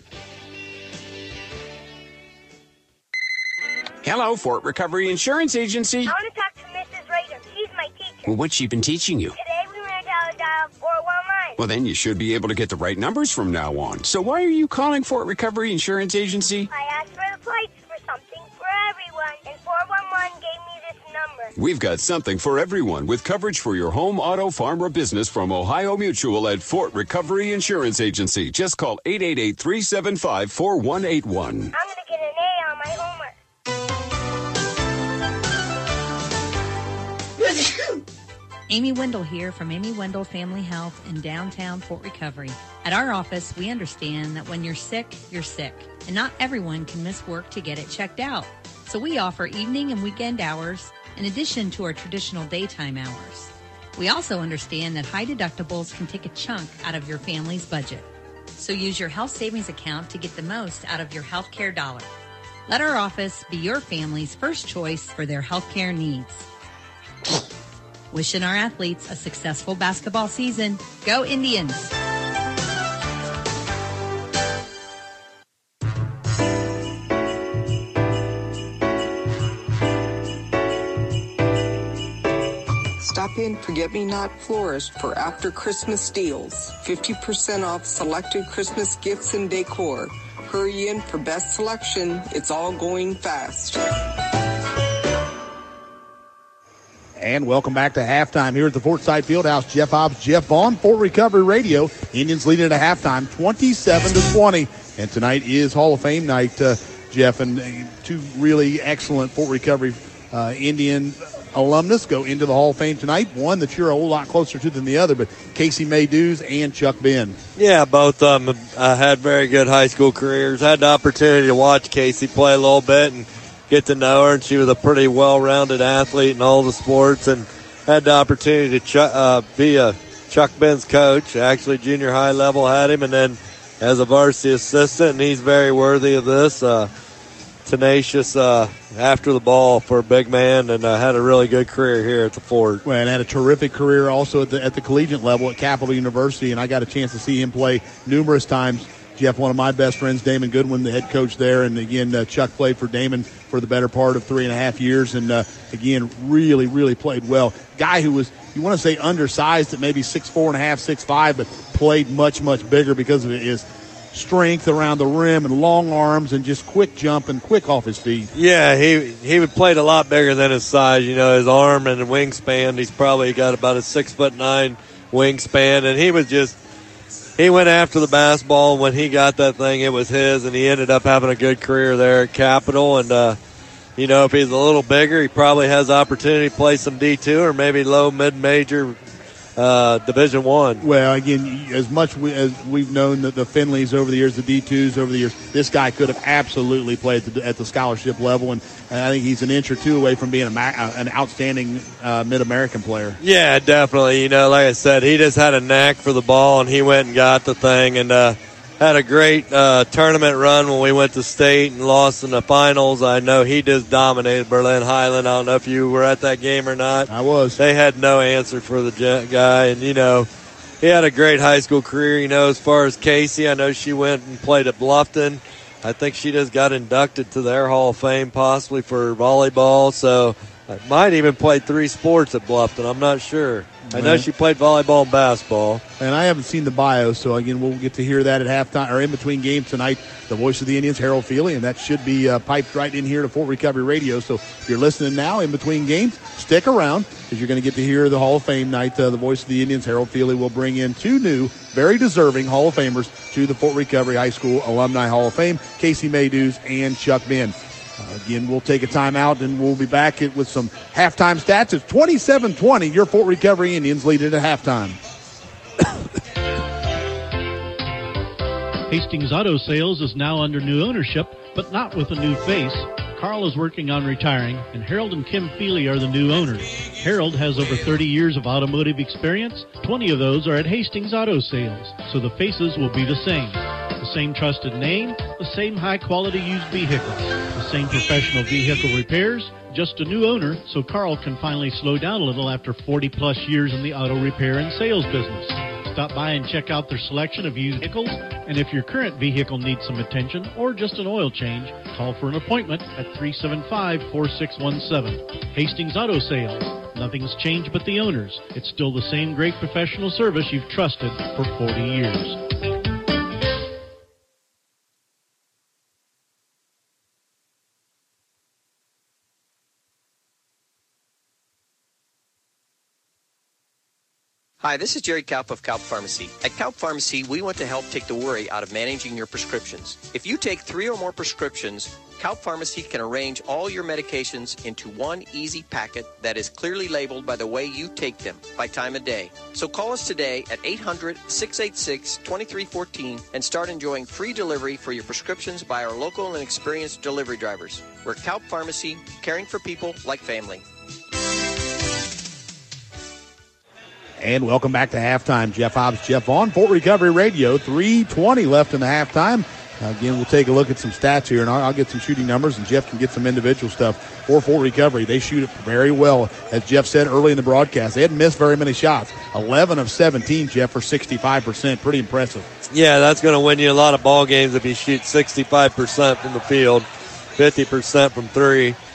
Hello, Fort Recovery Insurance Agency.
I want to talk to Missus Rader. She's my teacher.
Well, what's she been teaching you?
Today we learned how to dial four one nine.
Well, then you should be able to get the right numbers from now on. So why are you calling Fort Recovery Insurance Agency?
I asked for the plates for something for everyone, and four one one gave me this number.
We've got something for everyone with coverage for your home, auto, farm, or business from Ohio Mutual at Fort Recovery Insurance Agency. Just call eight eight eight, three seven five, four one eight one.
I'm going to get an A on my homework.
Amy Wendell here from Amy Wendell Family Health in downtown Fort Recovery. At our office, we understand that when you're sick, you're sick, and not everyone can miss work to get it checked out. So we offer evening and weekend hours in addition to our traditional daytime hours. We also understand that high deductibles can take a chunk out of your family's budget. So use your health savings account to get the most out of your health care dollar. Let our office be your family's first choice for their health care needs. Wishing our athletes a successful basketball season. Go Indians!
Stop Stop in Forget-Me-Not Florist for after Christmas deals. fifty percent off selected Christmas gifts and decor. Hurry in for best selection. It's all going fast.
And welcome back to halftime here at the Fortside Fieldhouse. Jeff Hobbs, Jeff Vaughn, Fort Recovery Radio. Indians leading at halftime, twenty-seven to twenty. And tonight is Hall of Fame night, uh, Jeff. And uh, two really excellent Fort Recovery uh, Indian alumnus go into the Hall of Fame tonight. One that you're a whole lot closer to than the other, but Casey Maydews and Chuck Ben.
Yeah, both of them uh, had very good high school careers. Had the opportunity to watch Casey play a little bit and get to know her, and she was a pretty well-rounded athlete in all the sports, and had the opportunity to ch- uh, be a Chuck Ben's coach. Actually, junior high level had him, and then as a varsity assistant, and he's very worthy of this. Uh, tenacious uh, after the ball for a big man, and uh, had a really good career here at the Fort.
Well, and had a terrific career also at the at the collegiate level at Capital University, and I got a chance to see him play numerous times. Jeff, one of my best friends, Damon Goodwin, the head coach there. And, again, uh, Chuck played for Damon for the better part of three and a half years. And, uh, again, really, really played well. Guy who was, you want to say undersized at maybe six four and a half, six five, but played much, much bigger because of his strength around the rim and long arms and just quick jump and quick off his feet.
Yeah, he he played a lot bigger than his size. You know, his arm and wingspan, he's probably got about a six foot nine wingspan. And he was just, he went after the basketball, and when he got that thing, it was his, and he ended up having a good career there at Capital. And, uh, you know, if he's a little bigger, he probably has the opportunity to play some D two or maybe low, mid-major uh, Division One.
Well, again, as much we, as we've known the, the Finleys over the years, the D twos over the years, this guy could have absolutely played at the, at the scholarship level, and, and I think he's an inch or two away from being a, an outstanding uh, Mid-American player.
Yeah, definitely. You know, like I said, he just had a knack for the ball, and he went and got the thing, and uh, had a great uh, tournament run when we went to state and lost in the finals. I know he just dominated Berlin Highland. I don't know if you were at that game or not.
I was.
They had no answer for the guy, and, you know, he had a great high school career. You know, as far as Casey, I know she went and played at Bluffton. I think she just got inducted to their Hall of Fame possibly for volleyball, so I might even play three sports at Bluffton. I'm not sure. I know she played volleyball and basketball.
And I haven't seen the bio, so again, we'll get to hear that at halftime or in between games tonight. The voice of the Indians, Harold Feely, and that should be uh, piped right in here to Fort Recovery Radio. So if you're listening now in between games, stick around because you're going to get to hear the Hall of Fame night. Uh, the voice of the Indians, Harold Feely, will bring in two new, very deserving Hall of Famers to the Fort Recovery High School Alumni Hall of Fame, Casey Maydews and Chuck Ben. Uh, again, we'll take a timeout, and we'll be back with some halftime stats. It's twenty-seven twenty. Your Fort Recovery Indians lead it at halftime.
Hastings Auto Sales is now under new ownership, but not with a new face. Carl is working on retiring, and Harold and Kim Feely are the new owners. Harold has over thirty years of automotive experience. twenty of those are at Hastings Auto Sales, so the faces will be the same. The same trusted name, the same high-quality used vehicles, the same professional vehicle repairs, just a new owner, so Carl can finally slow down a little after forty-plus years in the auto repair and sales business. Stop by and check out their selection of used vehicles, and if your current vehicle needs some attention or just an oil change, call for an appointment at three seven five, four six one seven. Hastings Auto Sales. Nothing's changed but the owners. It's still the same great professional service you've trusted for forty years.
Hi, this is Jerry Kaup of Kaup Pharmacy. At Kaup Pharmacy, we want to help take the worry out of managing your prescriptions. If you take three or more prescriptions, Kaup Pharmacy can arrange all your medications into one easy packet that is clearly labeled by the way you take them, by time of day. So call us today at eight hundred, six eight six, two three one four and start enjoying free delivery for your prescriptions by our local and experienced delivery drivers. We're Kaup Pharmacy, caring for people like family.
And welcome back to halftime. Jeff Hobbs, Jeff Vaughn, Fort Recovery Radio. three twenty left in the halftime. Uh, again, we'll take a look at some stats here, and I'll, I'll get some shooting numbers, and Jeff can get some individual stuff for Fort Recovery. They shoot it very well, as Jeff said early in the broadcast. They hadn't missed very many shots. eleven of seventeen, Jeff, for sixty-five percent. Pretty impressive.
Yeah, that's going to win you a lot of ball games if you shoot sixty-five percent from the field, fifty percent from three.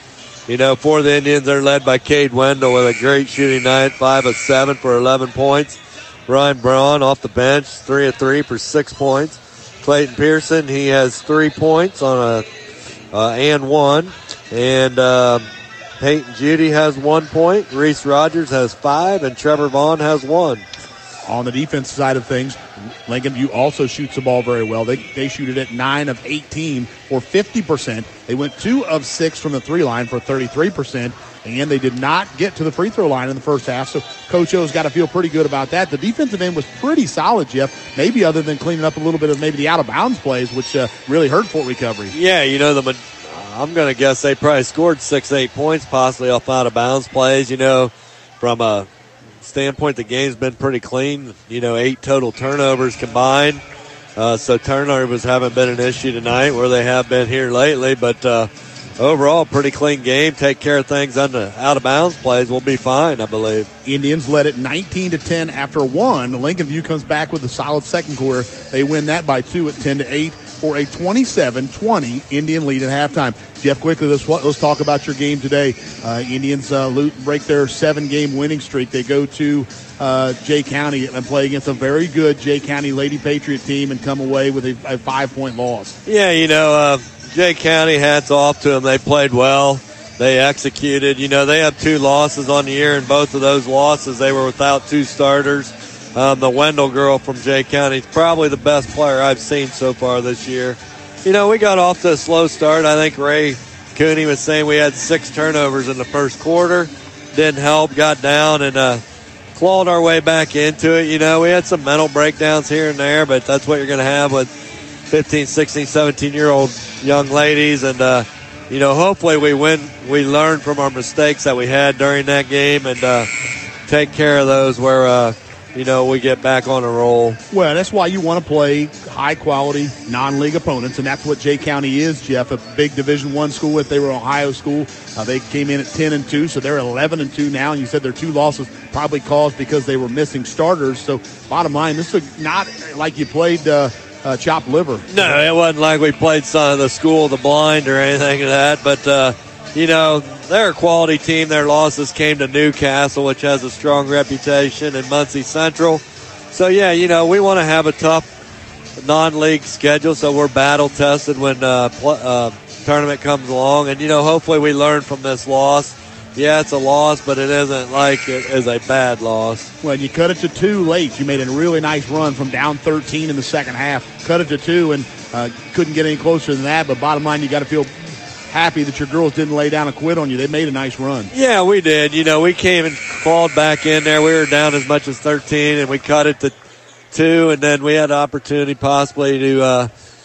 You know, for the Indians, they're led by Cade Wendell with a great shooting night, five of seven for eleven points. Ryan Braun off the bench, three of three for six points. Clayton Pearson, he has three points on a uh, and one. And uh, Peyton Judy has one point. Reese Rogers has five, and Trevor Vaughn has one.
On the defense side of things, Lincoln View also shoots the ball very well. They they shoot it at nine of eighteen for fifty percent. They went two of six from the three line for thirty-three percent, and they did not get to the free throw line in the first half, so Coach O's got to feel pretty good about that. The defensive end was pretty solid, Jeff, maybe other than cleaning up a little bit of maybe the out-of-bounds plays, which uh, really hurt Fort Recovery.
Yeah, you know, the I'm going to guess they probably scored six, eight points possibly off out-of-bounds plays. You know, from a standpoint, the game's been pretty clean. You know, eight total turnovers combined. Uh, so turnovers haven't been an issue tonight where they have been here lately. But uh, overall, pretty clean game. Take care of things on the out-of-bounds plays. We'll be fine, I believe.
Indians led it nineteen to ten after one. Lincoln View comes back with a solid second quarter. They win that by two at ten to eight for a twenty-seven twenty Indian lead at halftime. Jeff, quickly, let's, let's talk about your game today. Uh, Indians uh, break their seven-game winning streak. They go to uh, Jay County and play against a very good Jay County Lady Patriot team and come away with a, a five-point loss.
Yeah, you know, uh, Jay County, hats off to them. They played well. They executed. You know, they have two losses on the year, and both of those losses, they were without two starters. Um, the Wendell girl from Jay County is probably the best player I've seen so far this year. You know, we got off to a slow start. I think Ray Cooney was saying we had six turnovers in the first quarter. Didn't help, got down, and uh, clawed our way back into it. You know, we had some mental breakdowns here and there, but that's what you're going to have with fifteen, sixteen, seventeen-year-old young ladies. And, uh, you know, hopefully we win. We learn from our mistakes that we had during that game and uh, take care of those where uh, – you know, we get back on a roll.
Well, that's why you want to play high-quality, non-league opponents, and that's what Jay County is, Jeff, a big Division One school. If they were Ohio school, uh, they came in at ten and two, so they're eleven and two now, and you said their two losses probably caused because they were missing starters. So, bottom line, this is not like you played uh, uh, chopped liver.
No, it wasn't like we played some of the School of the Blind or anything like that, but, uh, you know, they're a quality team. Their losses came to Newcastle, which has a strong reputation, and Muncie Central. So, yeah, you know, we want to have a tough non-league schedule so we're battle-tested when uh, pl- uh, tournament comes along. And, you know, hopefully we learn from this loss. Yeah, it's a loss, but it isn't like it is a bad loss.
Well, you cut it to two late. You made a really nice run from down thirteen in the second half. Cut it to two and uh, couldn't get any closer than that. But bottom line, you got to feel happy that your girls didn't lay down and quit on you. They made a nice run.
Yeah, we did. You know, we came and clawed back in there. We were down as much as thirteen, and we cut it to two, and then we had an opportunity possibly to uh,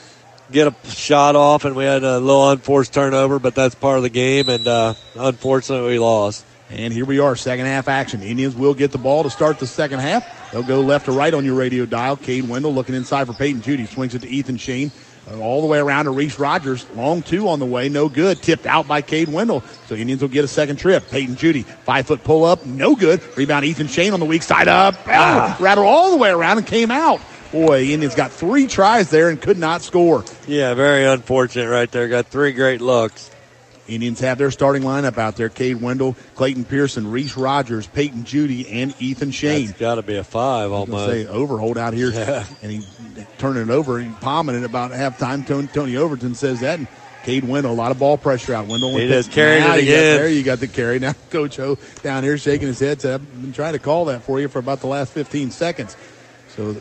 get a shot off, and we had a little unforced turnover, but that's part of the game, and uh, unfortunately we lost.
And here we are, second half action. The Indians will get the ball to start the second half. They'll go left to right on your radio dial. Cade Wendell looking inside for Peyton Judy. Swings it to Ethan Shane. All the way around to Reese Rogers. Long two on the way. No good. Tipped out by Cade Wendell. So Indians will get a second trip. Peyton Judy. Five-foot pull-up. No good. Rebound Ethan Shane on the weak side up. Ah. Rattled all the way around and came out. Boy, Indians got three tries there and could not score.
Yeah, very unfortunate right there. Got three great looks.
Indians have their starting lineup out there. Cade Wendell, Clayton Pearson, Reese Rogers, Peyton Judy, and Ethan Shane.
That's got to be a five almost.
Say Overhold out here.
Yeah.
And he turning it over. He palming it about halftime. Tony, Tony Overton says that. And Cade Wendell, a lot of ball pressure out. Wendell
he just carried it again.
Got, there you got the carry. Now Coach O down here shaking his head. Said, I've been trying to call that for you for about the last fifteen seconds. So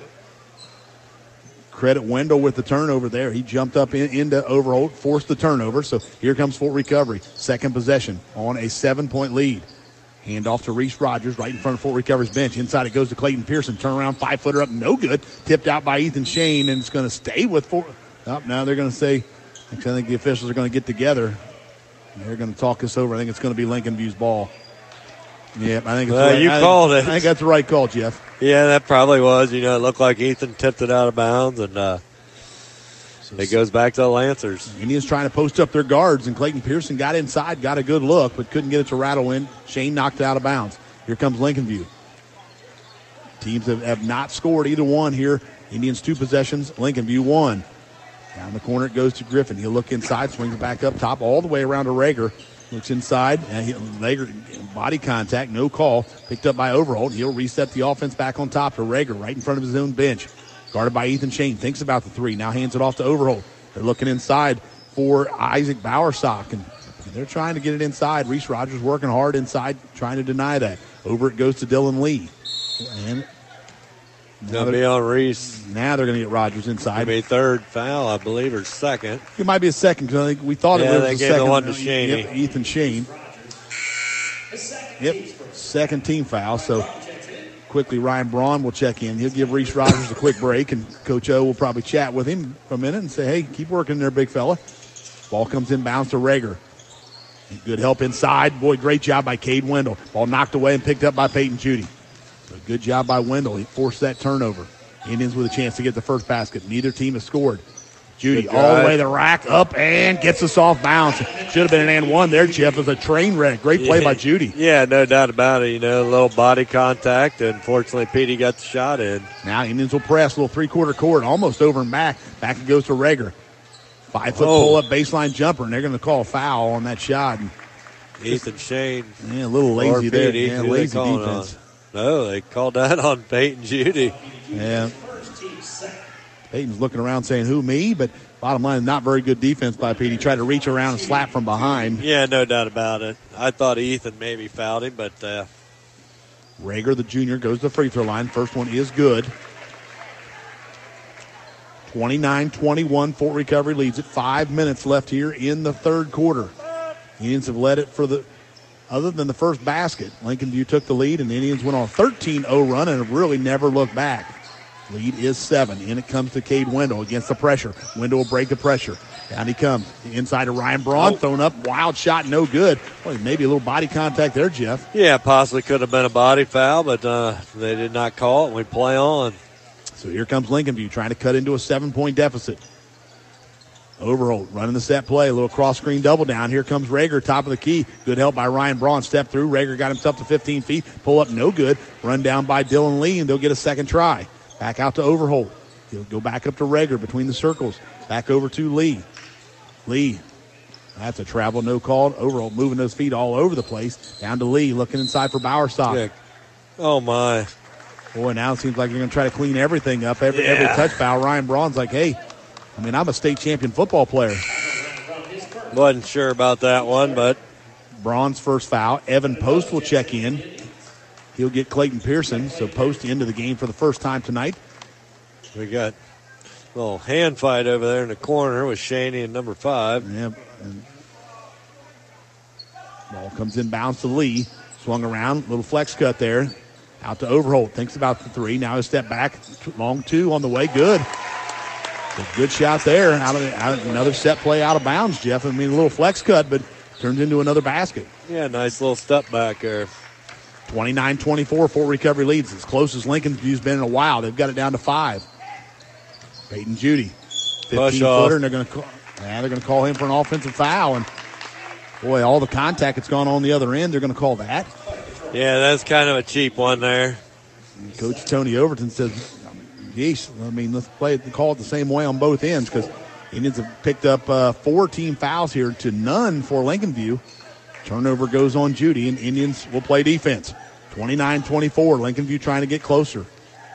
credit Wendell with the turnover there. He jumped up in, into Overholt, forced the turnover. So here comes Fort Recovery. Second possession on a seven-point lead. Hand off to Reese Rogers right in front of Fort Recovery's bench. Inside it goes to Clayton Pearson. Turn around, five-footer up, no good. Tipped out by Ethan Shane, and it's going to stay with Fort. Oh, now they're going to say, I think the officials are going to get together. They're going to talk this over. I think it's going to be Lincoln View's ball. Yeah, I think it's
well,
right.
you
I
called
think,
it.
I think that's the right call, Jeff.
Yeah, that probably was. You know, it looked like Ethan tipped it out of bounds, and uh, so it goes back to the Lancers.
Indians trying to post up their guards, and Clayton Pearson got inside, got a good look, but couldn't get it to rattle in. Shane knocked it out of bounds. Here comes Lincoln View. Teams have, have not scored either one here. Indians two possessions, Lincoln View one. Down the corner it goes to Griffin. He'll look inside, swings it back up top, all the way around to Rager. Looks inside. And he, Rager, body contact, no call. Picked up by Overholt. He'll reset the offense back on top to Rager right in front of his own bench. Guarded by Ethan Shane. Thinks about the three. Now hands it off to Overholt. They're looking inside for Isaac Bowersock. And they're trying to get it inside. Reese Rogers working hard inside, trying to deny that. Over it goes to Dylan Lee. And
Going to be on Reese.
Now they're going to get Rogers inside.
Maybe third foul, I believe, or second.
It might be a second because I think we thought
yeah,
it was
they
a
gave
second.
the one to Shane.
Yep, Ethan Shane. Yep, second team foul. So quickly, Ryan Braun will check in. He'll give Reese Rogers a quick break, and Coach O will probably chat with him for a minute and say, hey, keep working there, big fella. Ball comes inbounds to Rager. Good help inside. Boy, great job by Cade Wendell. Ball knocked away and picked up by Peyton Judy. So good job by Wendell. He forced that turnover. Indians with a chance to get the first basket. Neither team has scored. Judy all the way to the rack, up, and gets us off bounds. Should have been an and one there, Jeff. It was a train wreck. Great play
yeah.
by Judy.
Yeah, no doubt about it. You know, a little body contact. Unfortunately, Petey got the shot in.
Now Indians will press. A little three-quarter court, almost over and back. Back it goes to Rager. Five-foot
oh.
pull-up baseline jumper, and they're going to call a foul on that shot. And
Ethan Shane.
Yeah, a little lazy there.
Petey,
yeah, lazy defense.
On? No, they called that on Peyton Judy.
Yeah. Peyton's looking around saying, who, me? But bottom line, not very good defense by Pete. He tried to reach around and slap from behind.
Yeah, no doubt about it. I thought Ethan maybe fouled him, but... Uh...
Rager, the junior, goes to the free throw line. First one is good. twenty-nine twenty-one, Fort Recovery leads it. Five minutes left here in the third quarter. Indians have led it for the... Other than the first basket, Lincoln View took the lead, and the Indians went on a thirteen oh run and have really never looked back. Lead is seven. In it comes to Cade Wendell against the pressure. Wendell will break the pressure. Down he comes. Inside to Ryan Braun. Oh. Thrown up. Wild shot. No good. Boy, maybe a little body contact there, Jeff.
Yeah, possibly could have been a body foul, but uh, they did not call it. We play on.
So here comes Lincoln View trying to cut into a seven-point deficit. Overholt running the set play. A little cross-screen double down. Here comes Rager, top of the key. Good help by Ryan Braun. Step through. Rager got himself to fifteen feet. Pull up, no good. Run down by Dylan Lee, and they'll get a second try. Back out to Overholt. He'll go back up to Rager between the circles. Back over to Lee. Lee. That's a travel, no call. Overholt moving those feet all over the place. Down to Lee, looking inside for Bowersock.
Yeah. Oh, my.
Boy, now it seems like you're going to try to clean everything up. Every,
yeah.
every touch foul. Ryan Braun's like, hey, I mean, I'm a state champion football player.
Wasn't sure about that one, but.
Braun's first foul. Evan Post will check in. He'll get Clayton Pearson, so Post into the game for the first time tonight.
We got a little hand fight over there in the corner with Shaney and number five.
Yep. And ball comes in, bounce to Lee. Swung around, little flex cut there. Out to Overholt. Thinks about the three. Now a step back. Long two on the way. Good. A good shot there. Out of, the, out of another set play out of bounds, Jeff. I mean, a little flex cut, but turns into another basket.
Yeah, nice little step back there.
twenty-nine twenty-four, Fort Recovery leads. As close as Lincoln View's been in a while. They've got it down to five. Peyton Judy, fifteen-footer, and they're going to call, yeah, they're going to call him for an offensive foul. And boy, all the contact that's gone on the other end, they're going to call that.
Yeah, that's kind of a cheap one there.
And Coach Tony Overton says, geez, I mean, let's play it, call it the same way on both ends, because Indians have picked up uh, four team fouls here to none for Lincoln View. Turnover goes on Judy, and Indians will play defense. twenty-nine twenty-four, Lincoln View trying to get closer.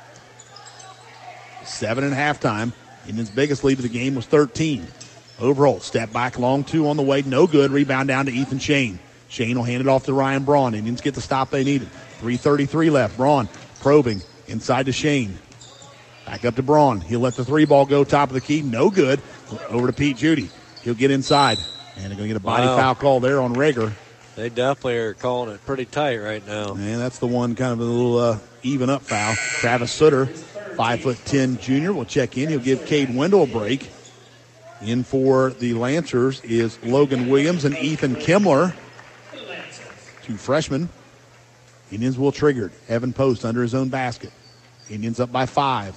Seven and a half time. Indians' biggest lead of the game was thirteen. Overholt, step back, long two on the way, no good. Rebound down to Ethan Shane. Shane will hand it off to Ryan Braun. Indians get the stop they needed. three thirty-three left. Braun probing inside to Shane. Back up to Braun. He'll let the three ball go top of the key. No good. Over to Pete Judy. He'll get inside. And they're going to get a body
wow.
foul call there on Rager.
They definitely are calling it pretty tight right now.
And that's the one kind of a little uh, even up foul. Travis Sutter, five foot ten junior, will check in. He'll give Cade Wendell a break. In for the Lancers is Logan Williams and Ethan Kimmler. Two freshmen. Indians will trigger it. Evan Post under his own basket. Indians up by five.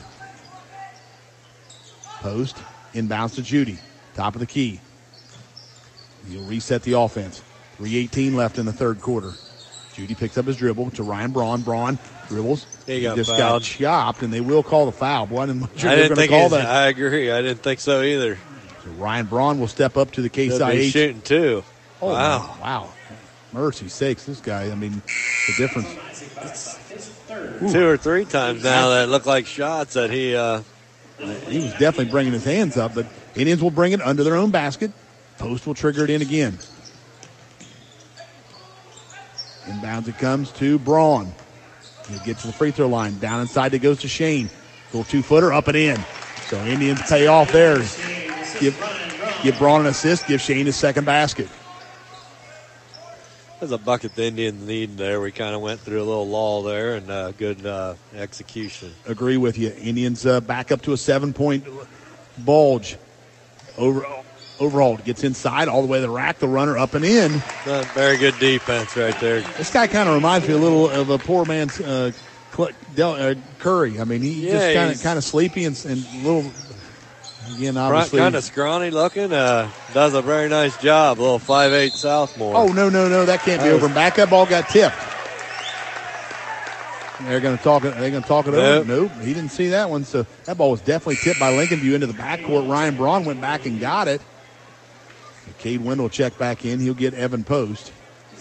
Post inbounds to Judy. Top of the key. He'll reset the offense. three eighteen left in the third quarter. Judy picks up his dribble to Ryan Braun. Braun dribbles.
He got
just
fouled.
got chopped, and they will call the foul. Boy, I didn't,
I didn't think
call
that.
that.
I agree. I didn't think so either.
So Ryan Braun will step up to the Case
They'll
I
be
H
shooting two.
Oh,
wow.
Wow. Mercy sakes, this guy, I mean, the difference. Ooh.
Two or three times now that look like shots that he uh,
he was definitely bringing his hands up, but Indians will bring it under their own basket. Post will trigger it in again. Inbounds it comes to Braun. He'll get to the free throw line. Down inside it goes to Shane. Little two-footer up and in. So Indians pay off there. Give, give Braun an assist. Give Shane his second basket.
There's a bucket the Indians need there. We kind of went through a little lull there, and uh, good uh, execution.
Agree with you. Indians uh, back up to a seven-point bulge. Over, Overhauled. Gets inside all the way to the rack. The runner up and in.
Uh, very good defense right there.
This guy kind of reminds me a little of a poor man's uh, Del, uh, Curry. I mean, he
yeah,
just kind of kind of sleepy and, and a little, again, obviously.
Kind of scrawny looking. Uh, does a very nice job. A little five eight sophomore.
Oh, no, no, no. That can't be over. Back up ball got tipped. They're going to talk it. They're going to talk it
nope.
over. Nope, he didn't see that one. So that ball was definitely tipped by Lincoln View into the backcourt. Ryan Braun went back and got it. Cade Wendell check back in. He'll get Evan Post.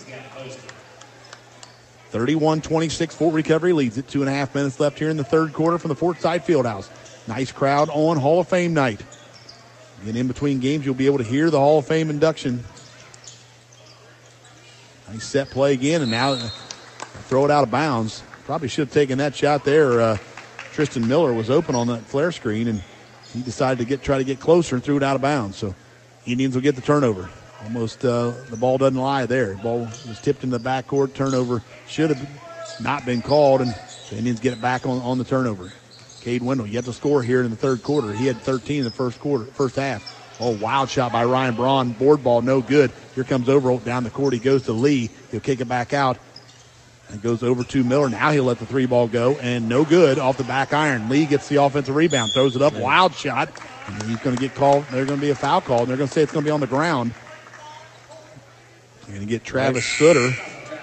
thirty-one twenty-six, Fort Recovery leads it. Two and a half minutes left here in the third quarter from the Fort Side Fieldhouse. Nice crowd on Hall of Fame night. And in between games, you'll be able to hear the Hall of Fame induction. Nice set play again, and now throw it out of bounds. Probably should have taken that shot there. Uh, Tristan Miller was open on that flare screen, and he decided to get try to get closer and threw it out of bounds. So Indians will get the turnover. Almost uh, the ball doesn't lie there. The ball was tipped in the backcourt. Turnover should have not been called, and the Indians get it back on, on the turnover. Cade Wendell yet to score here in the third quarter. He had thirteen in the first quarter, first half. Oh, wild shot by Ryan Braun. Board ball, no good. Here comes Overholt down the court. He goes to Lee. He'll kick it back out. And goes over to Miller. Now he'll let the three ball go, and no good off the back iron. Lee gets the offensive rebound, throws it up, wild shot. And he's going to get called. There's going to be a foul call, and they're going to say it's going to be on the ground. They're going to get Travis Sutter.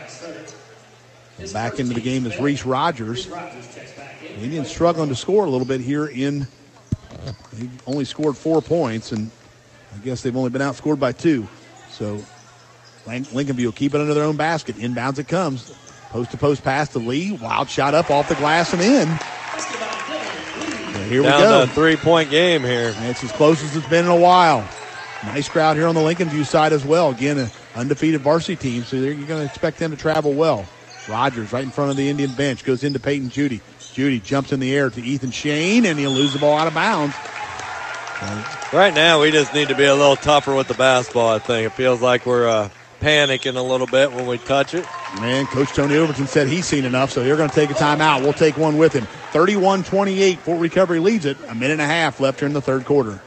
Back into the game is Reese Rogers. The Indians struggling to score a little bit here in, he only scored four points, and I guess they've only been outscored by two. So Lincoln View will keep it under their own basket. Inbounds it comes. Post-to-post pass to Lee. Wild shot up off the glass and in. And here
Down
we go.
To a three-point game here.
And it's as close as it's been in a while. Nice crowd here on the Lincoln View side as well. Again, an undefeated varsity team, so you're going to expect them to travel well. Rogers right in front of the Indian bench. Goes into Peyton Judy. Judy jumps in the air to Ethan Shane, and he'll lose the ball out of bounds.
Right now, we just need to be a little tougher with the basketball, I think. It feels like we're uh, panicking a little bit when we touch it.
Man, Coach Tony Overton said he's seen enough, so they're going to take a timeout. We'll take one with him. thirty-one twenty-eight, Fort Recovery leads it. A minute and a half left here in the third quarter.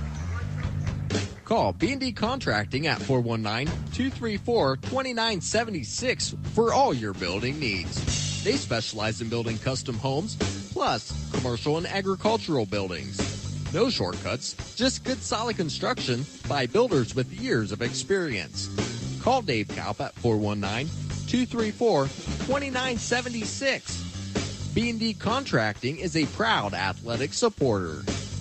Call B and D Contracting at four one nine, two three four, two nine seven six for all your building needs. They specialize in building custom homes, plus commercial and agricultural buildings. No shortcuts, just good solid construction by builders with years of experience. Call Dave Kaup at four one nine, two three four, two nine seven six. B and D Contracting is a proud athletic supporter.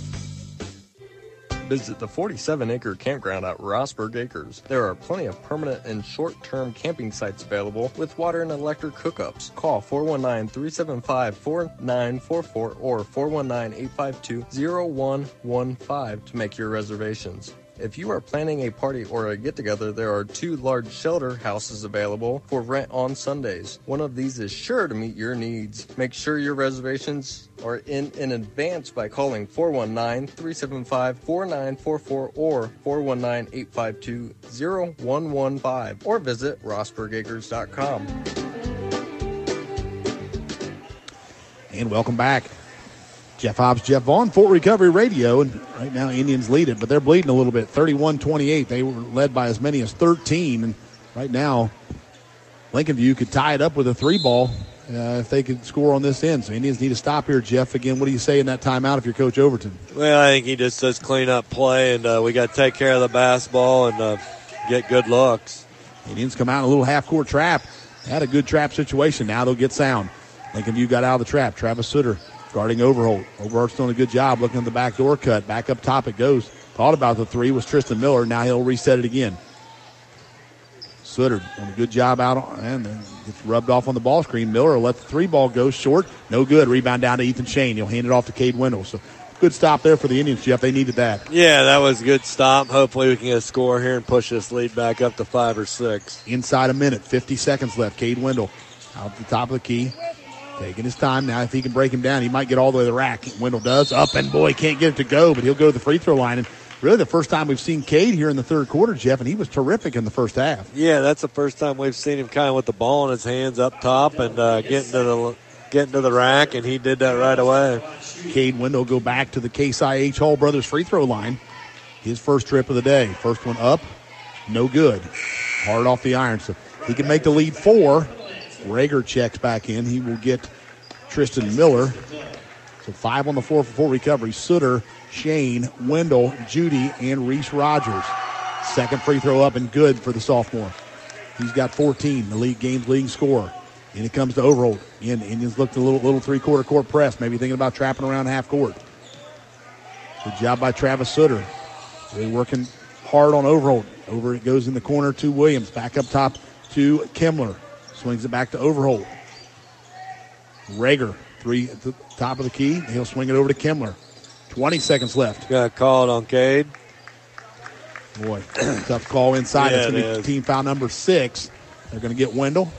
Visit the forty-seven acre campground at Rossburg Acres. There are plenty of permanent and short-term camping sites available with water and electric hookups. Call four one nine, three seven five, four nine four four or four one nine, eight five two, zero one one five to make your reservations. If you are planning a party or a get-together, there are two large shelter houses available for rent on Sundays. One of these is sure to meet your needs. Make sure your reservations are in in advance by calling four one nine, three seven five, four nine four four or four one nine, eight five two, zero one one five or visit rossburg acres dot com.
And welcome back. Jeff Hobbs, Jeff Vaughn, Fort Recovery Radio, and right now Indians lead it, but they're bleeding a little bit, thirty-one twenty-eight. They were led by as many as thirteen, and right now Lincoln View could tie it up with a three ball uh, if they could score on this end. So Indians need to stop here, Jeff. Again, what do you say in that timeout if you're Coach Overton?
Well, I think he just says clean up play, and uh, we got to take care of the basketball and uh, get good looks.
Indians come out in a little half-court trap. They had a good trap situation. Now they'll get sound. Lincoln View got out of the trap. Travis Sutter guarding Overholt. Overholt's doing a good job looking at the back door cut. Back up top it goes. Thought about the three was Tristan Miller. Now he'll reset it again. Sutter doing a good job out on, and then gets rubbed off on the ball screen. Miller let the three ball go short. No good. Rebound down to Ethan Shane. He'll hand it off to Cade Wendell. So good stop there for the Indians, Jeff. They needed that.
Yeah, that was a good stop. Hopefully we can get a score here and push this lead back up to five or six.
Inside a minute, fifty seconds left. Cade Wendell out at the top of the key. Taking his time now. If he can break him down, he might get all the way to the rack. Wendell does. Up and, boy, can't get it to go, but he'll go to the free throw line. And really the first time we've seen Cade here in the third quarter, Jeff, and he was terrific in the first half.
Yeah, that's the first time we've seen him kind of with the ball in his hands up top and uh, getting to the getting to the rack, and he did that right away.
Cade Wendell go back to the Case I H Hall Brothers free throw line. His first trip of the day. First one up, no good. Hard off the iron, so he can make the lead four. Rager checks back in. He will get Tristan Miller. So five on the floor for full recovery. Sutter, Shane, Wendell, Judy, and Reese Rogers. Second free throw up and good for the sophomore. He's got fourteen, the league game's leading scorer. And it comes to Overholt. Again, the Indians looked a little, little three-quarter court press, maybe thinking about trapping around half court. Good job by Travis Sutter. They're working hard on Overholt. Over it goes in the corner to Williams. Back up top to Kemmler. Swings it back to Overholt. Rager, three at the top of the key. He'll swing it over to Kemmler. twenty seconds left.
Got called on Cade.
Boy, tough call inside.
Yeah,
It's going to
it
be
is.
team foul number six. They're going to get Wendell.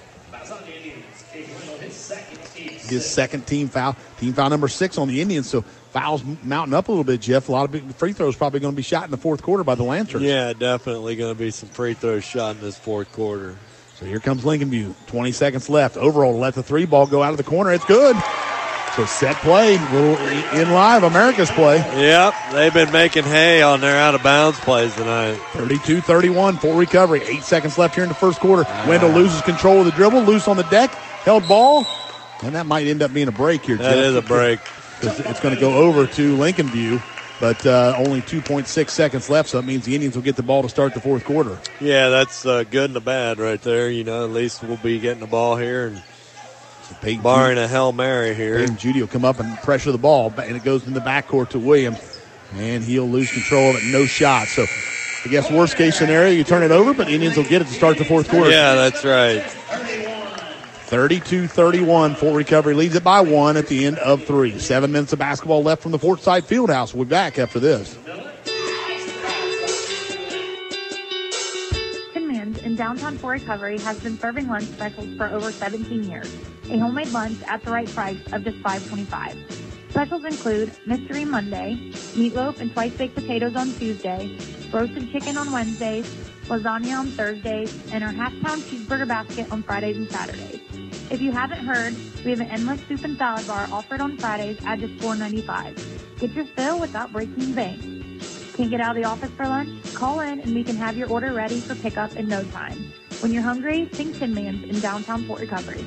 His second team foul. Team foul number six on the Indians. So fouls mounting up a little bit, Jeff. A lot of big free throws probably going to be shot in the fourth quarter by the Lancers.
Yeah, definitely going to be some free throws shot in this fourth quarter.
So here comes Lincoln View. twenty seconds left. Overall, let the three ball go out of the corner. It's good. So set play. Little in live America's play.
Yep, they've been making hay on their out-of-bounds plays tonight.
thirty-two thirty-one, full recovery. Eight seconds left here in the first quarter. Wendell loses control of the dribble. Loose on the deck. Held ball. And that might end up being a break here,
That
Jeff.
is a break.
It's going to go over to Lincoln View. But uh, only two point six seconds left, so that means the Indians will get the ball to start the fourth quarter.
Yeah, that's uh, good and the bad right there. You know, at least we'll be getting the ball here and
so Peyton
barring
Judy,
a Hail Mary here.
Peyton Judy will come up and pressure the ball, and it goes in the backcourt to Williams, and he'll lose control of it. No shot. So I guess worst case scenario, you turn it over, but the Indians will get it to start the fourth quarter.
Yeah, that's right.
thirty-two thirty-one, full recovery leads it by one at the end of three. Seven minutes of basketball left from the Fort Side Fieldhouse. We'll be back after this.
Tinman's in downtown Fort Recovery has been serving lunch specials for over seventeen years. A homemade lunch at the right price of just five twenty-five. Specials include Mystery Monday, meatloaf and twice baked potatoes on Tuesday, roasted chicken on Wednesdays, lasagna on Thursdays, and our half-pound cheeseburger basket on Fridays and Saturdays. If you haven't heard, we have an endless soup and salad bar offered on Fridays at just four ninety-five. Get your fill without breaking the bank. Can't get out of the office for lunch? Call in and we can have your order ready for pickup in no time. When you're hungry, think Tin Man's in downtown Fort Recovery.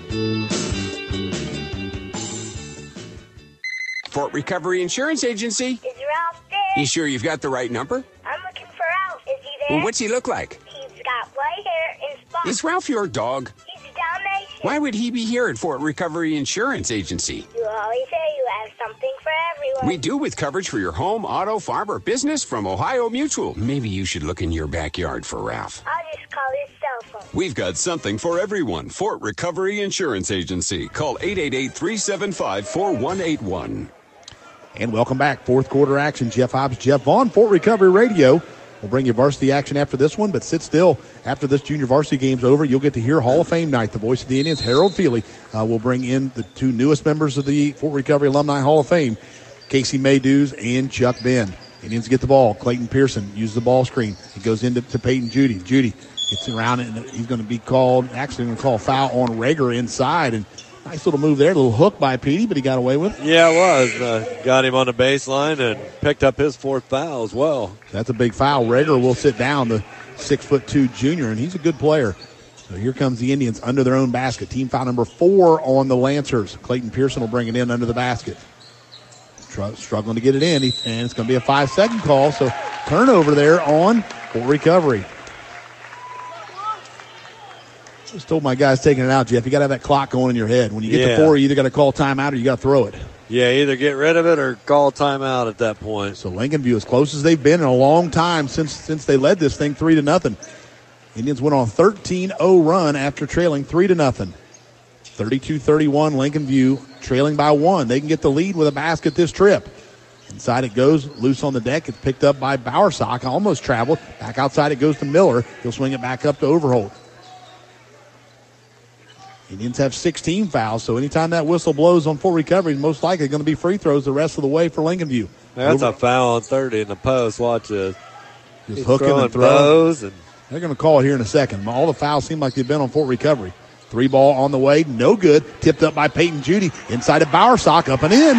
Fort Recovery Insurance Agency.
Is Ralph there?
You sure you've got the right number?
I'm looking for Ralph. Is he there?
Well, what's he look like?
He's got white hair and spots.
Is Ralph your dog?
He's a Dalmatian.
Why would he be here at Fort Recovery Insurance Agency?
You always say you have something for everyone.
We do, with coverage for your home, auto, farm, or business from Ohio Mutual. Maybe you should look in your backyard for Ralph.
I'll just call his cell phone.
We've got something for everyone. Fort Recovery Insurance Agency. Call eight eight eight, three seven five, four one eight one.
And welcome back. Fourth quarter action. Jeff Hobbs, Jeff Vaughn, Fort Recovery Radio. We'll bring you varsity action after this one, but sit still. After this junior varsity game's over, you'll get to hear Hall of Fame night. The voice of the Indians, Harold Feely, uh, will bring in the two newest members of the Fort Recovery Alumni Hall of Fame, Casey Maydews and Chuck Ben. Indians get the ball. Clayton Pearson uses the ball screen. It goes into to Peyton Judy. Judy gets around it, and he's going to be called, actually going to call a foul on Rager inside, and nice little move there, a little hook by Petey, but he got away with it.
Yeah, it was. Uh, got him on the baseline and picked up his fourth foul as well.
That's a big foul. Rager will sit down, the six foot two junior, and he's a good player. So here comes the Indians under their own basket. Team foul number four on the Lancers. Clayton Pearson will bring it in under the basket. Tr- struggling to get it in, and it's going to be a five-second call, so turnover there on Fort Recovery. Just told my guys taking it out, Jeff. You got to have that clock going in your head. When you get
Yeah.
to four, you either got to call timeout or you got to throw it.
Yeah, either get rid of it or call timeout at that point.
So Lincoln View as close as they've been in a long time since since they led this thing three to nothing. Indians went on a thirteen oh run after trailing three to nothing. thirty-two thirty-one, Lincoln View trailing by one. They can get the lead with a basket this trip. Inside it goes, loose on the deck. It's picked up by Bowersock. Almost traveled. Back outside it goes to Miller. He'll swing it back up to Overholt. Indians have sixteen fouls, so anytime that whistle blows on full recovery, most likely going to be free throws the rest of the way for Lincoln View.
That's Over- a foul on thirty in the post. Watch this.
Just
He's
hooking and
throwing.
throwing. And they're going to call it here in a second. All the fouls seem like they've been on full recovery. Three ball on the way, no good. Tipped up by Peyton Judy. Inside of Bowersock, up and in.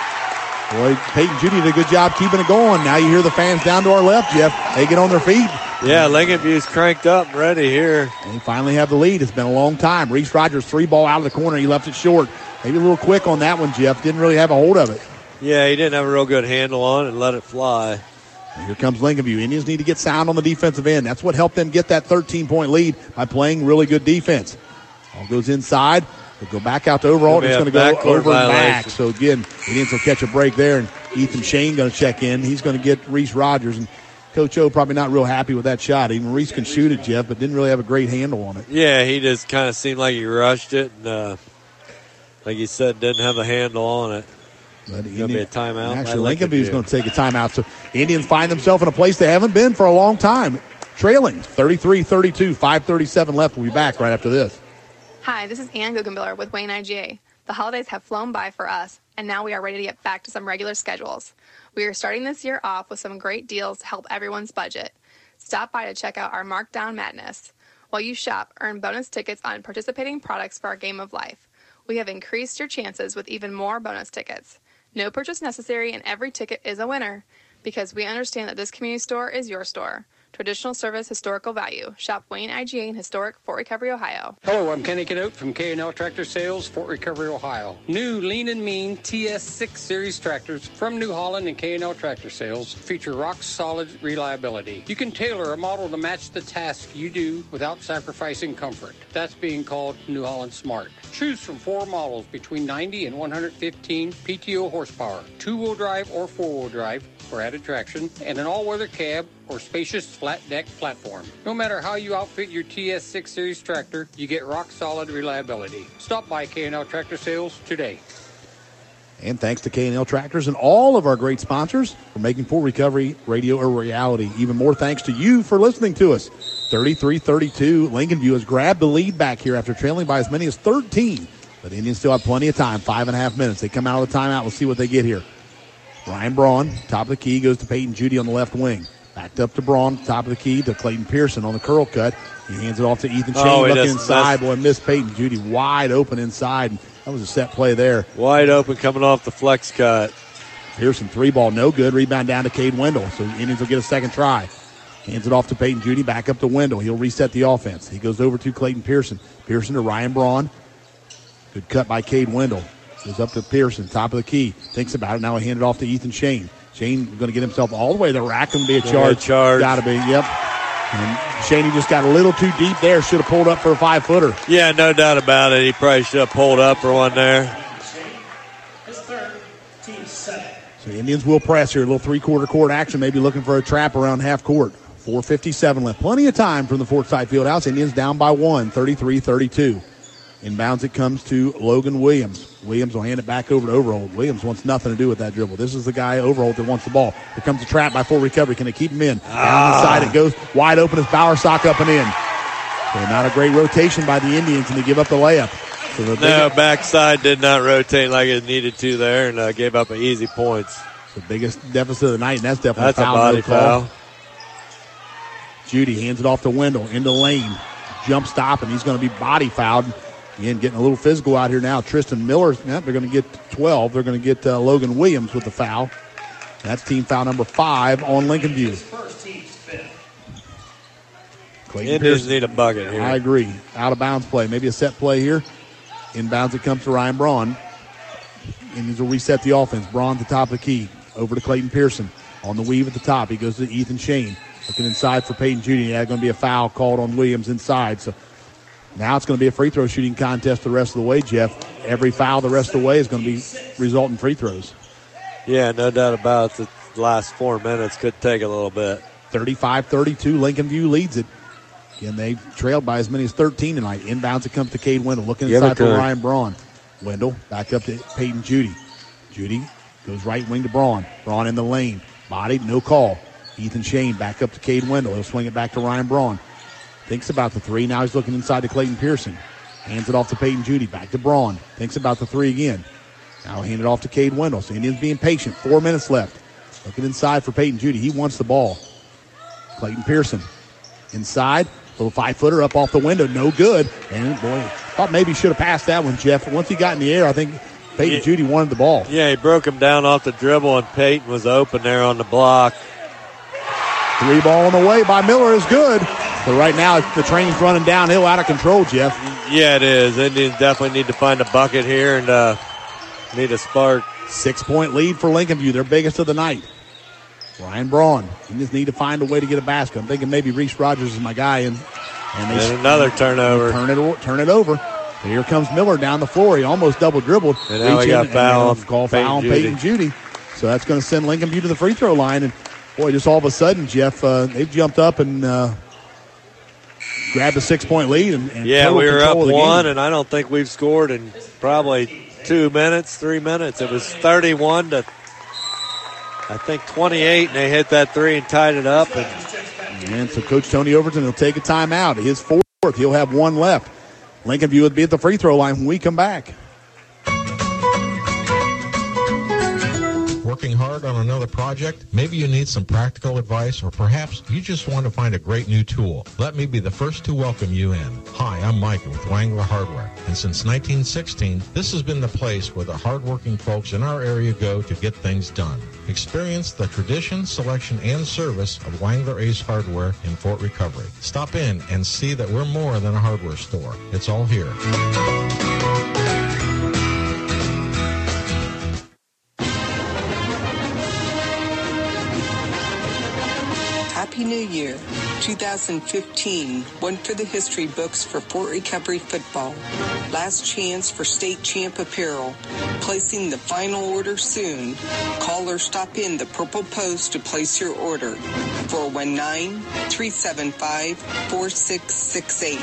Boy, Peyton Judy did a good job keeping it going. Now you hear the fans down to our left, Jeff. They get on their feet.
Yeah, Lincoln View's cranked up and ready here.
And they finally have the lead. It's been a long time. Reese Rogers, three ball out of the corner. He left it short. Maybe a little quick on that one, Jeff. Didn't really have a hold of it.
Yeah, he didn't have a real good handle on it and let it fly.
And here comes Lincoln View. Indians need to get sound on the defensive end. That's what helped them get that thirteen-point lead by playing really good defense. All goes inside. They'll go back out to Overall. It's going to go over and back. So, again, Indians will catch a break there, and Ethan Shane going to check in. He's going to get Reese Rogers. And Coach O probably not real happy with that shot. Even Reese can shoot it, Jeff, but didn't really have a great handle on it.
Yeah, he just kind of seemed like he rushed it. And, uh, like you said, didn't have the handle on it. But it's going to be a timeout.
Actually, Lincoln View is going to take a timeout. So, Indians find themselves in a place they haven't been for a long time. Trailing thirty-three thirty-two, five thirty-seven left. We'll be back right after this.
Hi, this is Ann Guggenbiller with Wayne I G A. The holidays have flown by for us, and now we are ready to get back to some regular schedules. We are starting this year off with some great deals to help everyone's budget. Stop by to check out our Markdown Madness. While you shop, earn bonus tickets on participating products for our game of life. We have increased your chances with even more bonus tickets. No purchase necessary, and every ticket is a winner, because we understand that this community store is your store. Traditional service, historical value. Shop Wayne I G A in historic Fort Recovery, Ohio.
Hello, I'm Kenny Canote from K and L Tractor Sales, Fort Recovery, Ohio. New lean and mean T S six series tractors from New Holland and K and L Tractor Sales feature rock-solid reliability. You can tailor a model to match the task you do without sacrificing comfort. That's being called New Holland Smart. Choose from four models between ninety and one hundred fifteen P T O horsepower, two-wheel drive or four-wheel drive for added traction, and an all-weather cab or spacious flat deck platform. No matter how you outfit your T S six series tractor, you get rock-solid reliability. Stop by K and L Tractor Sales today.
And thanks to K and L Tractors and all of our great sponsors for making Full Recovery Radio a reality. Even more thanks to you for listening to us. thirty-three thirty-two, Lincoln View has grabbed the lead back here after trailing by as many as thirteen. But the Indians still have plenty of time, five and a half minutes. They come out of the timeout. We'll see what they get here. Ryan Braun, top of the key, goes to Peyton Judy on the left wing. Backed up to Braun, top of the key, to Clayton Pearson on the curl cut. He hands it off to Ethan Shane,
oh,
looking inside. Boy, missed Peyton Judy wide open inside. And that was a set play there.
Wide open coming off the flex cut.
Pearson, three ball, no good. Rebound down to Cade Wendell. So the Indians will get a second try. Hands it off to Peyton Judy, back up to Wendell. He'll reset the offense. He goes over to Clayton Pearson. Pearson to Ryan Braun. Good cut by Cade Wendell. Goes up to Pearson, top of the key. Thinks about it. Now he hand it off to Ethan Shane. Shane going to get himself all the way to the rack. Going to be a charge.
charge.
Got to be, yep. And Shaney just got a little too deep there. Should have pulled up for a five-footer.
Yeah, no doubt about it. He probably should have pulled up for one there.
So the Indians will press here. A little three-quarter court action. Maybe looking for a trap around half court. four fifty-seven left. Plenty of time from the Fort Side Fieldhouse. Indians down by one, thirty-three thirty-two. Inbounds it comes to Logan Williams. Williams will hand it back over to Overholt. Williams wants nothing to do with that dribble. This is the guy, Overholt, that wants the ball. Here comes a trap by full recovery. Can they keep him in?
Ah.
Down the side it goes. Wide open as Bowersock up and in. So not a great rotation by the Indians, and they give up the layup. So the
no,
big,
backside did not rotate like it needed to there, and uh, gave up an easy points.
The biggest deficit of the night, and that's definitely
that's
a foul.
a body
no call.
foul.
Judy hands it off to Wendell into lane. Jump stop, and he's going to be body fouled. Again, getting a little physical out here now. Tristan Miller, yeah, they're going to get twelve. They're going to get uh, Logan Williams with the foul. That's team foul number five on Lincoln View.
Indians need a bucket here.
I agree. Out of bounds play. Maybe a set play here. Inbounds it comes to Ryan Braun. Indians will reset the offense. Braun at the top of the key. Over to Clayton Pearson. On the weave at the top. He goes to Ethan Shane. Looking inside for Peyton Judy. Yeah, going to be a foul called on Williams inside. So now it's going to be a free throw shooting contest the rest of the way, Jeff. Every foul the rest of the way is going to be result in free throws.
Yeah, no doubt about it. The last four minutes could take a little bit.
thirty-five thirty-two, Lincoln View leads it. Again, they trailed by as many as thirteen tonight. Inbounds, it comes to Cade Wendell. Looking
Give
inside
it
for
to
Ryan Braun. Wendell back up to Peyton Judy. Judy goes right wing to Braun. Braun in the lane. Bodied, no call. Ethan Shane back up to Cade Wendell. He'll swing it back to Ryan Braun. Thinks about the three. Now he's looking inside to Clayton Pearson. Hands it off to Peyton Judy. Back to Braun. Thinks about the three again. Now hand it off to Cade Wendell. So Indians being patient. Four minutes left. Looking inside for Peyton Judy. He wants the ball. Clayton Pearson inside. Little five-footer up off the window. No good. And, boy, thought maybe he should have passed that one, Jeff. Once he got in the air, I think Peyton
yeah.
Judy wanted the ball.
Yeah, he broke him down off the dribble, and Peyton was open there on the block.
Three ball on the way by Miller is good. But right now, the train's running downhill out of control, Jeff.
Yeah, it is. Indians definitely need to find a bucket here and uh, need a spark.
Six-point lead for Lincoln View, their biggest of the night. Ryan Braun. He just need to find a way to get a basket. I'm thinking maybe Reese Rogers is my guy. And, and, they
and another turnover.
Turn it, turn it over. And here comes Miller down the floor. He almost double dribbled.
And now we got foul on
call foul on Peyton Judy. So that's going to send Lincoln View to the free throw line. And, boy, just all of a sudden, Jeff, uh, they've jumped up and uh, grabbed a six-point lead. And, and
yeah, we were up one,
game.
and I don't think we've scored in probably two minutes, three minutes. It was thirty-one to, I think, twenty-eight, and they hit that three and tied it up. And,
and so Coach Tony Overton will take a timeout. His fourth. He'll have one left. Lincoln View would be at the free throw line when we come back.
Working hard on another project? Maybe you need some practical advice, or perhaps you just want to find a great new tool. Let me be the first to welcome you in. Hi, I'm Mike with Wangler Hardware, and since nineteen sixteen, this has been the place where the hardworking folks in our area go to get things done. Experience the tradition, selection, and service of Wangler Ace Hardware in Fort Recovery. Stop in and see that we're more than a hardware store. It's all here.
Happy New Year. two thousand fifteen, one for the history books for Fort Recovery football. Last chance for state champ apparel. Placing the final order soon. Call or stop in the Purple Post to place your order. four one nine, three seven five, four six six eight.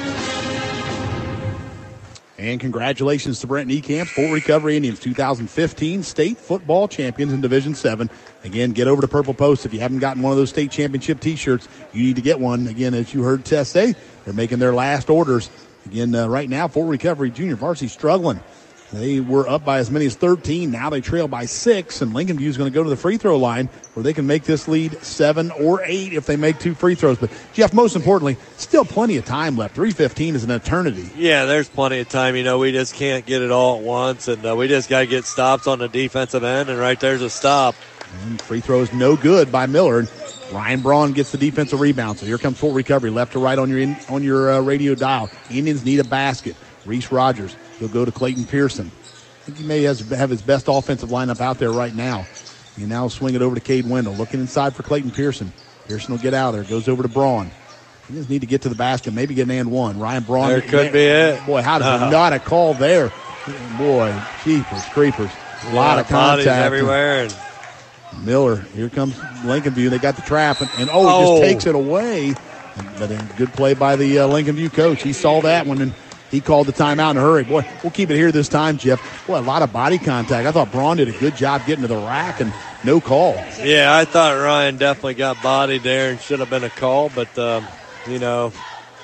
And congratulations to Brent Niekamp, Fort Recovery Indians, two thousand fifteen state football champions in Division seven. Again, get over to Purple Post. If you haven't gotten one of those state championship T-shirts, you need to get one. Again, as you heard Tess say, they're making their last orders. Again, uh, right now, Fort Recovery Junior Varsity struggling. They were up by as many as thirteen. Now they trail by six, and Lincoln View is going to go to the free throw line where they can make this lead seven or eight if they make two free throws. But, Jeff, most importantly, still plenty of time left. three fifteen is an eternity.
Yeah, there's plenty of time. You know, we just can't get it all at once, and uh, we just got to get stops on the defensive end, and right there's a stop.
And free throw is no good by Miller. And Ryan Braun gets the defensive rebound. So here comes Fort Recovery, left to right on your in, on your uh, radio dial. Indians need a basket. Reese Rogers. He'll go to Clayton Pearson. I think he may has, have his best offensive lineup out there right now. He now swing it over to Cade Wendell. Looking inside for Clayton Pearson. Pearson will get out of there. Goes over to Braun. He just need to get to the basket. Maybe get an and one. Ryan Braun.
There could be it.
Boy, how does
uh-huh.
he not a call there? Boy, jeepers, creepers. A lot
yeah,
of contact.
everywhere. And
Miller, here comes Lincoln View. They got the trap, and, and oh,
oh,
just takes it away. But a good play by the uh, Lincoln View coach. He saw that one, and he called the timeout in a hurry. Boy, we'll keep it here this time, Jeff. Boy, a lot of body contact. I thought Braun did a good job getting to the rack, and no call.
Yeah, I thought Ryan definitely got bodied there and should have been a call, but, um, you know,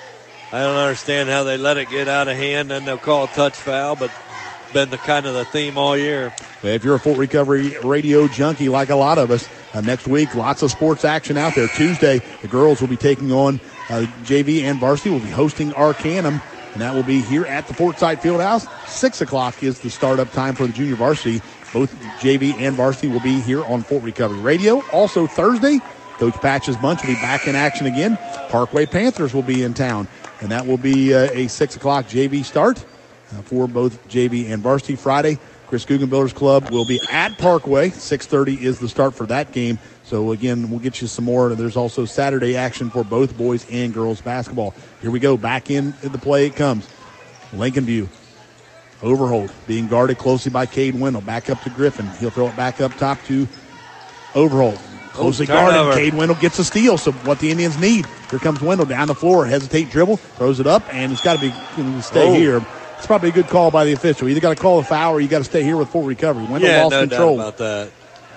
I don't understand how they let it get out of hand, and they'll call a touch foul, but been the kind of the theme all year.
If you're a Fort Recovery radio junkie like a lot of us, uh, next week, lots of sports action out there. Tuesday, the girls will be taking on uh, J V and varsity. Will be hosting Arcanum, and that will be here at the Fort Site Fieldhouse. Six o'clock is the startup time for the junior varsity. Both J V and varsity will be here on Fort Recovery Radio. Also Thursday, Coach Patch's bunch will be back in action again. Parkway Panthers will be in town, and that will be uh, a six o'clock J V start. Uh, for both J V and varsity. Friday, Chris Guggenbiller's Club will be at Parkway. six thirty is the start for that game. So, again, we'll get you some more. There's also Saturday action for both boys and girls basketball. Here we go. Back in the play it comes. Lincoln View. Overhold being guarded closely by Cade Wendell. Back up to Griffin. He'll throw it back up top to Overhold. Closely
Ooh,
guarded.
turnover.
Cade Wendell gets a steal, so what the Indians need. Here comes Wendell down the floor. Hesitate dribble. Throws it up, and it's got to be you know, stay
Oh.
here. It's probably a good call by the official. You either got to call a foul or you got to stay here with full recovery. Wendell
Yeah,
lost
no
control.
doubt about that.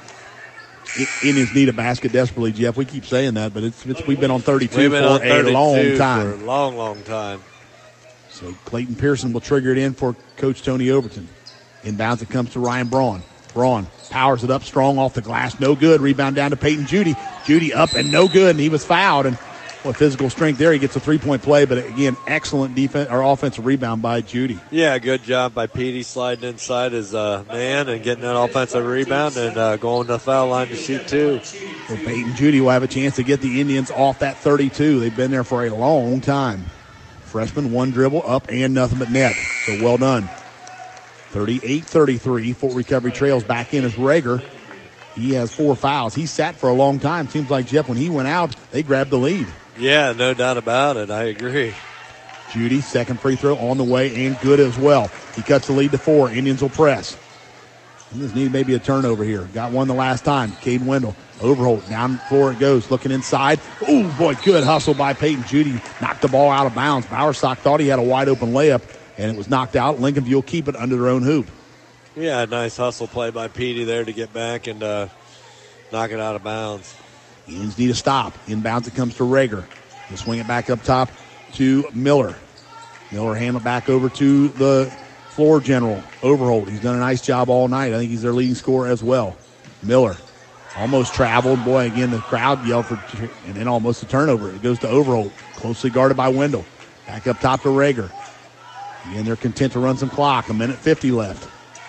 I- Indians need a basket desperately, Jeff. We keep saying that, but it's, it's we've been on thirty-two
We've been
for
on
a
thirty-two
long time.
For a long, long time.
So Clayton Pearson will trigger it in for Coach Tony Overton. Inbounds, it comes to Ryan Braun. Braun powers it up strong off the glass. No good. Rebound down to Peyton Judy. Judy up and no good, and he was fouled. And well, physical strength there. He gets a three-point play, but again, excellent defense or offensive rebound by Judy.
Yeah, good job by Petey sliding inside his uh, man and getting that offensive rebound and uh, going to the foul line to shoot two.
So Peyton Judy will have a chance to get the Indians off that thirty-two. They've been there for a long time. Freshman, one dribble, up and nothing but net. So well done. thirty-eight thirty-three. Fort Recovery trails back in as Rager. He has four fouls. He sat for a long time. Seems like, Jeff, when he went out, they grabbed the lead.
Yeah, no doubt about it. I agree.
Judy, second free throw on the way and good as well. He cuts the lead to four. Indians will press. Indians need maybe a turnover here. Got one the last time. Cade Wendell. Overholt. Down the floor it goes. Looking inside. Oh, boy, good hustle by Peyton Judy. Knocked the ball out of bounds. Bowersock thought he had a wide open layup, and it was knocked out. Lincoln View will keep it under their own hoop.
Yeah, nice hustle play by Petey there to get back and uh, knock it out of bounds.
Indians need a stop. Inbounds it comes to Rager. He'll swing it back up top to Miller. Miller hand it back over to the floor general, Overholt. He's done a nice job all night. I think he's their leading scorer as well. Miller almost traveled. Boy, again, the crowd yelled for, and then almost a turnover. It goes to Overholt, closely guarded by Wendell. Back up top to Rager. Again, they're content to run some clock. A minute fifty left.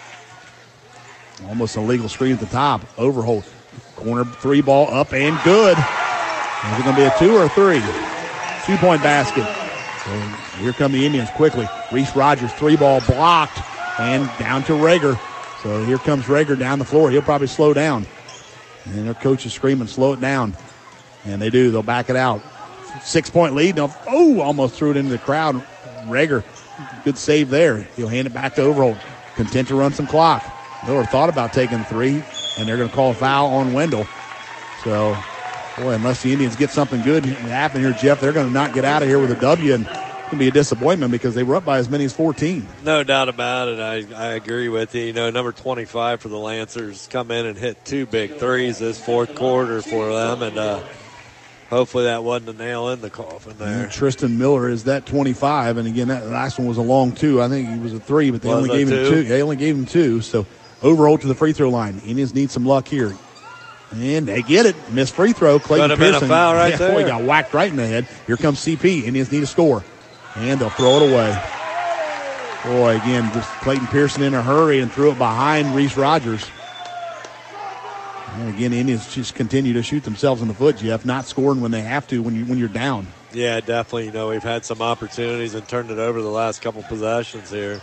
Almost an illegal screen at the top. Overholt. Corner three ball up and good. Is it going to be a two or a three? Two-point basket. So here come the Indians quickly. Reese Rogers, three ball blocked and down to Rager. So here comes Rager down the floor. He'll probably slow down. And their coach is screaming, slow it down. And they do. They'll back it out. Six-point lead. They'll, oh, almost threw it into the crowd. Rager, good save there. He'll hand it back to Overholt. Content to run some clock. Miller thought about taking three, and they're going to call a foul on Wendell. So, boy, unless the Indians get something good happen here, Jeff, they're going to not get out of here with a W, and it's going to be a disappointment because they were up by as many as fourteen.
No doubt about it. I, I agree with you. You know, number twenty-five for the Lancers come in and hit two big threes this fourth quarter for them, and uh, hopefully that wasn't a nail in the coffin there.
And Tristan Miller is that twenty-five, and again, that last one was a long two. I think he was a three, but they
Was
only
it
gave him
two?
two. They only gave him two, so Overholt to the free throw line. Indians need some luck here. And they get it. Missed free throw. Clayton
Could have been a
Pearson.
foul right
yeah,
there.
Boy, got whacked right in the head. Here comes C P. Indians need a score. And they'll throw it away. Boy, again, just Clayton Pearson in a hurry and threw it behind Reese Rogers. And again, the Indians just continue to shoot themselves in the foot, Jeff, not scoring when they have to when, you, when you're down.
Yeah, definitely. You know, we've had some opportunities and turned it over the last couple possessions here.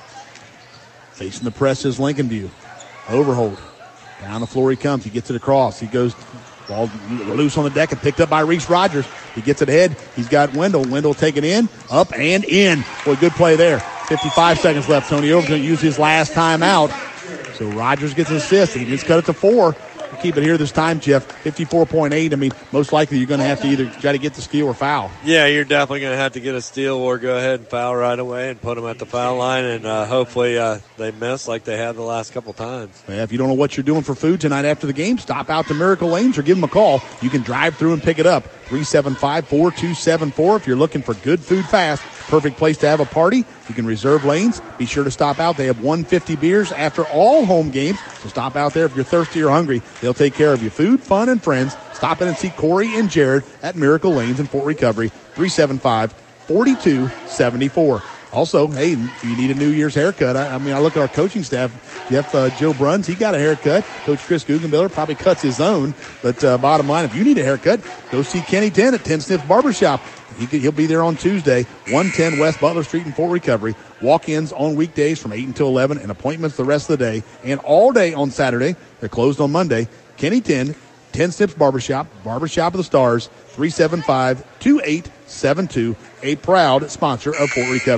Facing the press is Lincoln View. Overholt. Down the floor he comes. He gets it across. He goes ball loose on the deck and picked up by Reese Rogers. He gets it ahead. He's got Wendell. Wendell taken in, up and in. Boy, good play there. fifty-five seconds left. Tony Overton going to use his last timeout. So Rogers gets an assist. He just cut it to four. Keep it here this time, Jeff. fifty-four point eight. I mean, most likely you're going to have to either try to get the steal or foul.
Yeah, you're definitely going to have to get a steal or go ahead and foul right away and put them at the foul line, and uh, hopefully uh, they miss like they have the last couple times.
Yeah, if you don't know what you're doing for food tonight after the game, stop out to Miracle Lanes or give them a call. You can drive through and pick it up. three seven five, four two seven four. If you're looking for good food fast, perfect place to have a party. You can reserve lanes. Be sure to stop out. They have one hundred fifty beers after all home games. So stop out there if you're thirsty or hungry. They'll take care of you. Food, fun, and friends. Stop in and see Corey and Jared at Miracle Lanes in Fort Recovery. three seven five, four two seven four. Also, hey, you need a New Year's haircut. I, I mean, I look at our coaching staff. Jeff, uh, Joe Bruns, he got a haircut. Coach Chris Guggenbiller probably cuts his own. But uh, bottom line, if you need a haircut, go see Kenny ten at ten Snips Barbershop. He could, he'll be there on Tuesday, one ten West Butler Street in Fort Recovery. Walk-ins on weekdays from eight until eleven and appointments the rest of the day. And all day on Saturday. They're closed on Monday. Kenny ten, ten Snips Barbershop, Barbershop of the Stars, three seven five, two eight seven two, a proud sponsor of Fort Recovery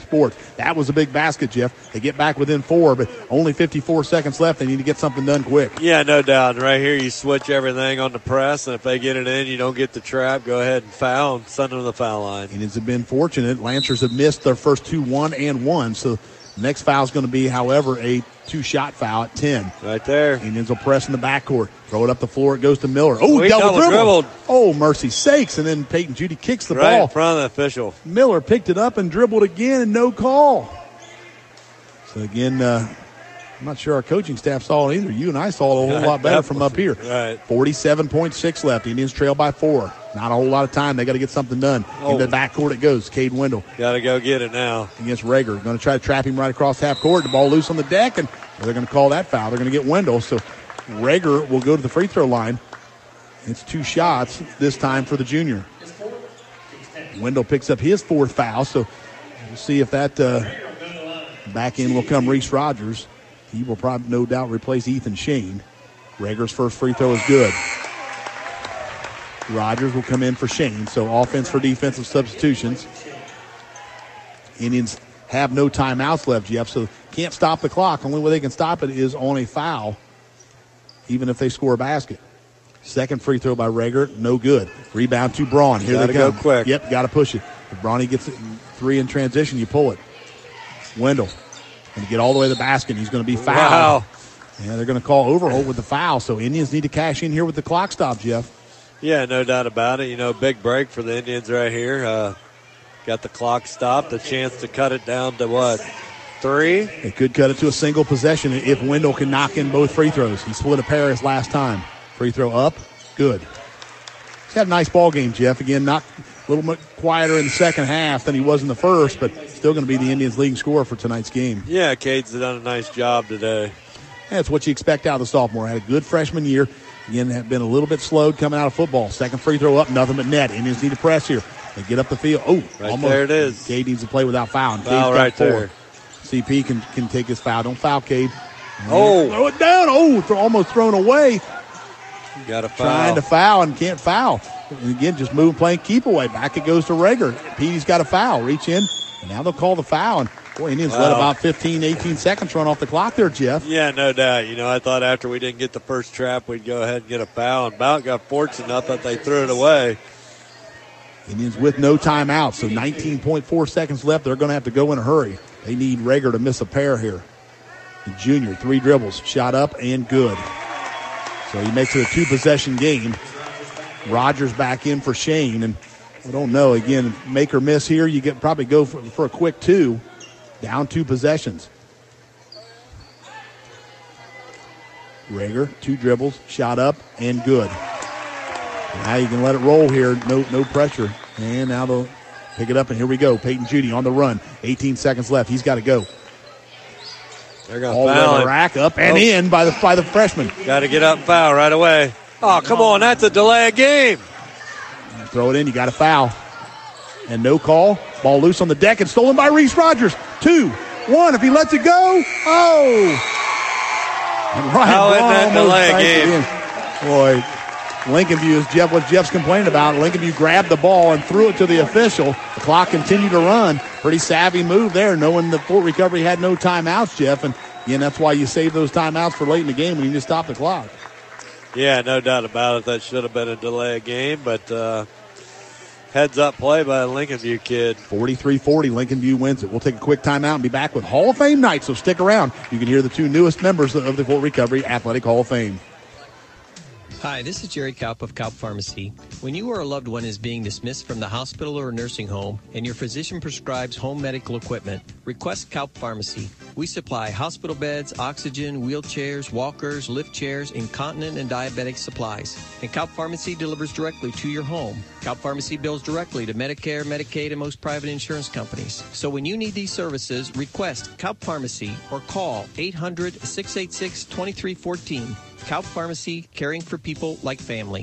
Sports. That was a big basket, Jeff. They get back within four, but only fifty-four seconds left. They need to get something done quick.
Yeah, no doubt. And right here, you switch everything on the press, and if they get it in, you don't get the trap, go ahead and foul and send them to the foul line.
Indians have been fortunate. Lancers have missed their first two, one and one. So the next foul is going to be, however, a two-shot foul at ten.
Right there.
Indians will press in the backcourt. Throw it up the floor. It goes to Miller. Oh,
Oh, he
double,
double
dribble.
dribbled.
Oh, mercy sakes. And then Peyton Judy kicks the
Right
ball.
in front of the official.
Miller picked it up and dribbled again, and no call. So, again, uh, I'm not sure our coaching staff saw it either. You and I saw it a whole lot better from up here.
Right.
forty-seven point six left. Indians trail by four. Not a whole lot of time. They got to get something done.
Oh.
In the backcourt it goes. Cade Wendell
Got to go get it now.
against Rager. Going to try to trap him right across half court. The ball loose on the deck, and they're going to call that foul. They're going to get Wendell. So Rager will go to the free throw line. It's two shots this time for the junior. Wendell picks up his fourth foul, so we'll see if that uh, back in will come Reese Rogers. He will probably no doubt replace Ethan Shane. Rager's first free throw is good. Rogers will come in for Shane, so offense for defensive substitutions. Indians have no timeouts left, Jeff, so can't stop the clock. Only way they can stop it is on a foul, even if they score a basket. Second free throw by Rager, no good. Rebound to Braun. Here
Gotta
they come.
go quick.
Yep, got to push it. If Brawny gets it three in transition, you pull it. Wendell going to get all the way to the basket. He's going to be fouled.
Wow.
Yeah, they're going to call Overholt with the foul, so Indians need to cash in here with the clock stop, Jeff.
Yeah, no doubt about it. You know, big break for the Indians right here. Uh, got the clock stopped, a chance to cut it down to what, three?
They could cut it to a single possession if Wendell can knock in both free throws. He split a pair his last time. Free throw up, good. He's had a nice ball game, Jeff. Again, not a little bit quieter in the second half than he was in the first, but still going to be the Indians' leading scorer for tonight's game.
Yeah, Cade's done a nice job today.
That's what you expect out of the sophomore. Had a good freshman year. Again, have been a little bit slowed coming out of football. Second free throw up, nothing but net. Indians need to press here. They get up the field. Oh,
Right
almost.
there it is.
Cade needs to play without fouling.
Foul
Cade's got
right
four.
there.
C P can, can take his foul. Don't foul, Cade.
Oh.
Throw it down. Oh, th- almost thrown away.
Got a foul.
Trying to foul and can't foul. And again, just moving, playing keep away. Back it goes to Rager. Petey's got a foul. Reach in. And now they'll call the foul. And boy, Indians
Wow.
let about fifteen, eighteen seconds run off the clock there, Jeff.
Yeah, no doubt. You know, I thought after we didn't get the first trap, we'd go ahead and get a foul. And Bout got fortunate enough that they threw it away.
Indians with no timeout, so nineteen point four seconds left. They're going to have to go in a hurry. They need Rager to miss a pair here. The junior, three dribbles, shot up and good. So he makes it a two-possession game. Rogers back in for Shane, and I don't know. Again, make or miss here. You get probably go for, for a quick two. Down two possessions. Rager, two dribbles, shot up and good. Now you can let it roll here. No, no pressure. And now they'll pick it up, and here we go. Peyton Judy on the run. eighteen seconds left. He's got to go.
They're going
All
to
the way
foul
to the
him.
rack, up and
Oh.
in by the by the freshman.
Got to get up and foul right away. Oh, come on. That's a delay of game.
Throw it in. You got to foul. And no call. Ball loose on the deck and stolen by Reese Rogers. Two, one. If he lets it go, oh. And Ryan
How in
Braun
that
almost
delay
banks it
game?
in. Boy, Lincoln View is Jeff, what Jeff's complaining about. Lincoln View grabbed the ball and threw it to the official. The clock continued to run. Pretty savvy move there, knowing the Fort Recovery had no timeouts, Jeff. And again, that's why you save those timeouts for late in the game when you just stop the clock.
Yeah, no doubt about it. That should have been a delay of game, but uh, heads up play by the Lincoln View kid.
forty-three forty, Lincoln View wins it. We'll take a quick timeout and be back with Hall of Fame night, so stick around. You can hear the two newest members of the Fort Recovery Athletic Hall of Fame.
Hi, this is Jerry Kaup of Kaup Pharmacy. When you or a loved one is being dismissed from the hospital or nursing home and your physician prescribes home medical equipment, request Kaup Pharmacy. We supply hospital beds, oxygen, wheelchairs, walkers, lift chairs, incontinent and diabetic supplies. And Kaup Pharmacy delivers directly to your home. Kaup Pharmacy bills directly to Medicare, Medicaid, and most private insurance companies. So when you need these services, request Kaup Pharmacy or call eight hundred, six eight six, two three one four. Kaup Pharmacy, caring for people like family.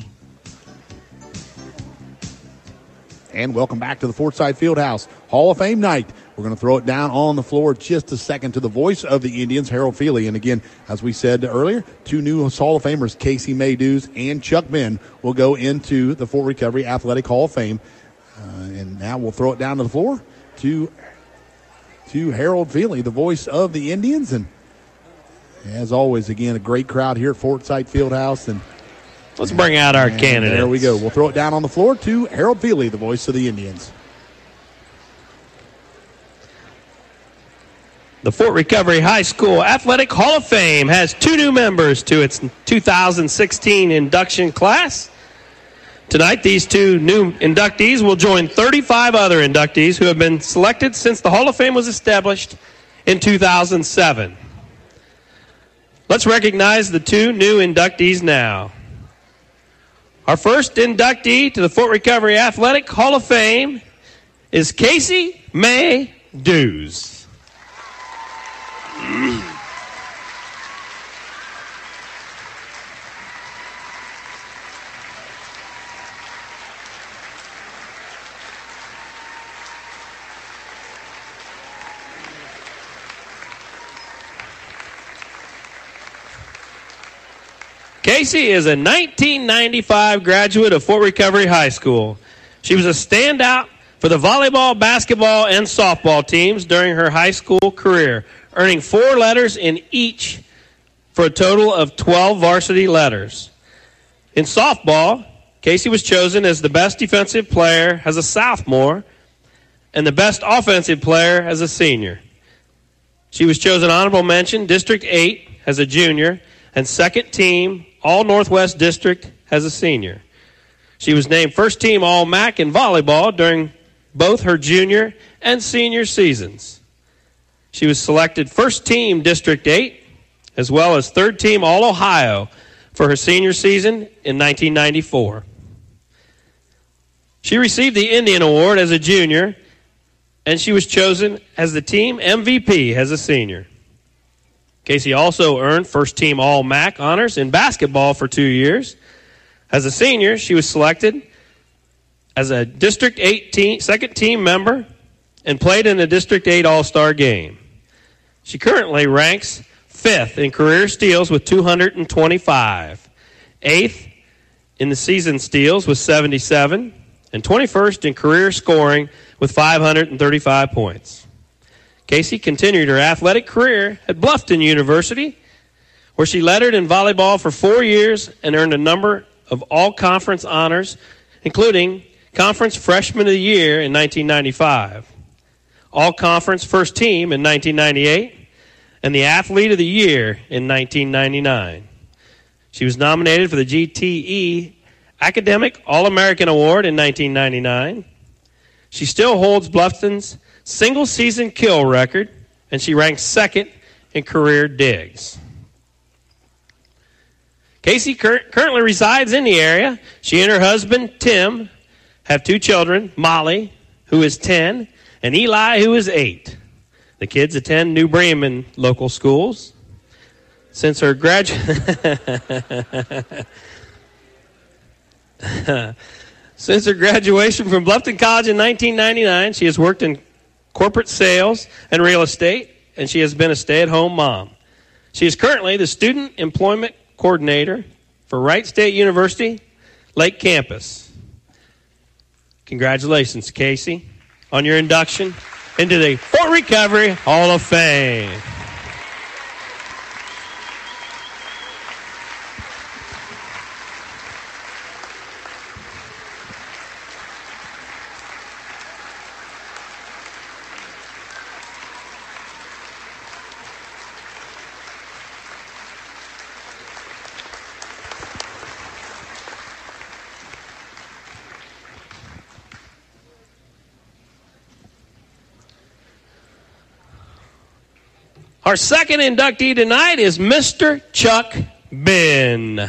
And welcome back to the Fortside Fieldhouse Hall of Fame night. We're going to throw it down on the floor just a second to the voice of the Indians, Harold Feely. And again, as we said earlier, two new Hall of Famers, Casey Maydews and Chuck Ben, will go into the Fort Recovery Athletic Hall of Fame. Uh, and now we'll throw it down to the floor to to Harold Feely, the voice of the Indians. And as always, again, a great crowd here at Forsyth Fieldhouse. And
let's bring out our candidates.
There we go. We'll throw it down on the floor to Harold Feely, the voice of the Indians.
The Fort Recovery High School Athletic Hall of Fame has two new members to its two thousand sixteen induction class. Tonight, these two new inductees will join thirty-five other inductees who have been selected since the Hall of Fame was established in two thousand seven. Let's recognize the two new inductees now. Our first inductee to the Fort Recovery Athletic Hall of Fame is Casey May Dews. Casey is a nineteen ninety-five graduate of Fort Recovery High School. She was a standout for the volleyball, basketball, and softball teams during her high school career, earning four letters in each for a total of twelve varsity letters. In softball, Casey was chosen as the best defensive player as a sophomore and the best offensive player as a senior. She was chosen honorable mention District eight as a junior and second team All-Northwest District as a senior. She was named first team All-M A C in volleyball during both her junior and senior seasons. She was selected first team District eight as well as third team All-Ohio for her senior season in nineteen ninety-four. She received the Indian Award as a junior, and she was chosen as the team M V P as a senior. Casey also earned first team All-M A C honors in basketball for two years. As a senior, she was selected as a District eight team, second team member and played in the District eight All-Star game. She currently ranks fifth in career steals with two hundred twenty-five, eighth in the season steals with seventy-seven, and twenty-first in career scoring with five hundred thirty-five points. Casey continued her athletic career at Bluffton University, where she lettered in volleyball for four years and earned a number of all-conference honors, including Conference Freshman of the Year in nineteen ninety-five, All-Conference First Team in nineteen ninety-eight, and the Athlete of the Year in nineteen ninety-nine. She was nominated for the G T E Academic All-American Award in nineteen ninety-nine. She still holds Bluffton's single-season kill record, and she ranks second in career digs. Casey cur- currently resides in the area. She and her husband, Tim, have two children, Molly, who is ten, and Eli, who is eight. The kids attend New Bremen local schools. Since her gradu- Since her graduation from Bluffton College in nineteen ninety-nine, she has worked in corporate sales and real estate, and she has been a stay-at-home mom. She is currently the Student Employment Coordinator for Wright State University, Lake Campus. Congratulations, Casey, on your induction into the Fort Recovery Hall of Fame. Our second inductee tonight is Mister Chuck Ben.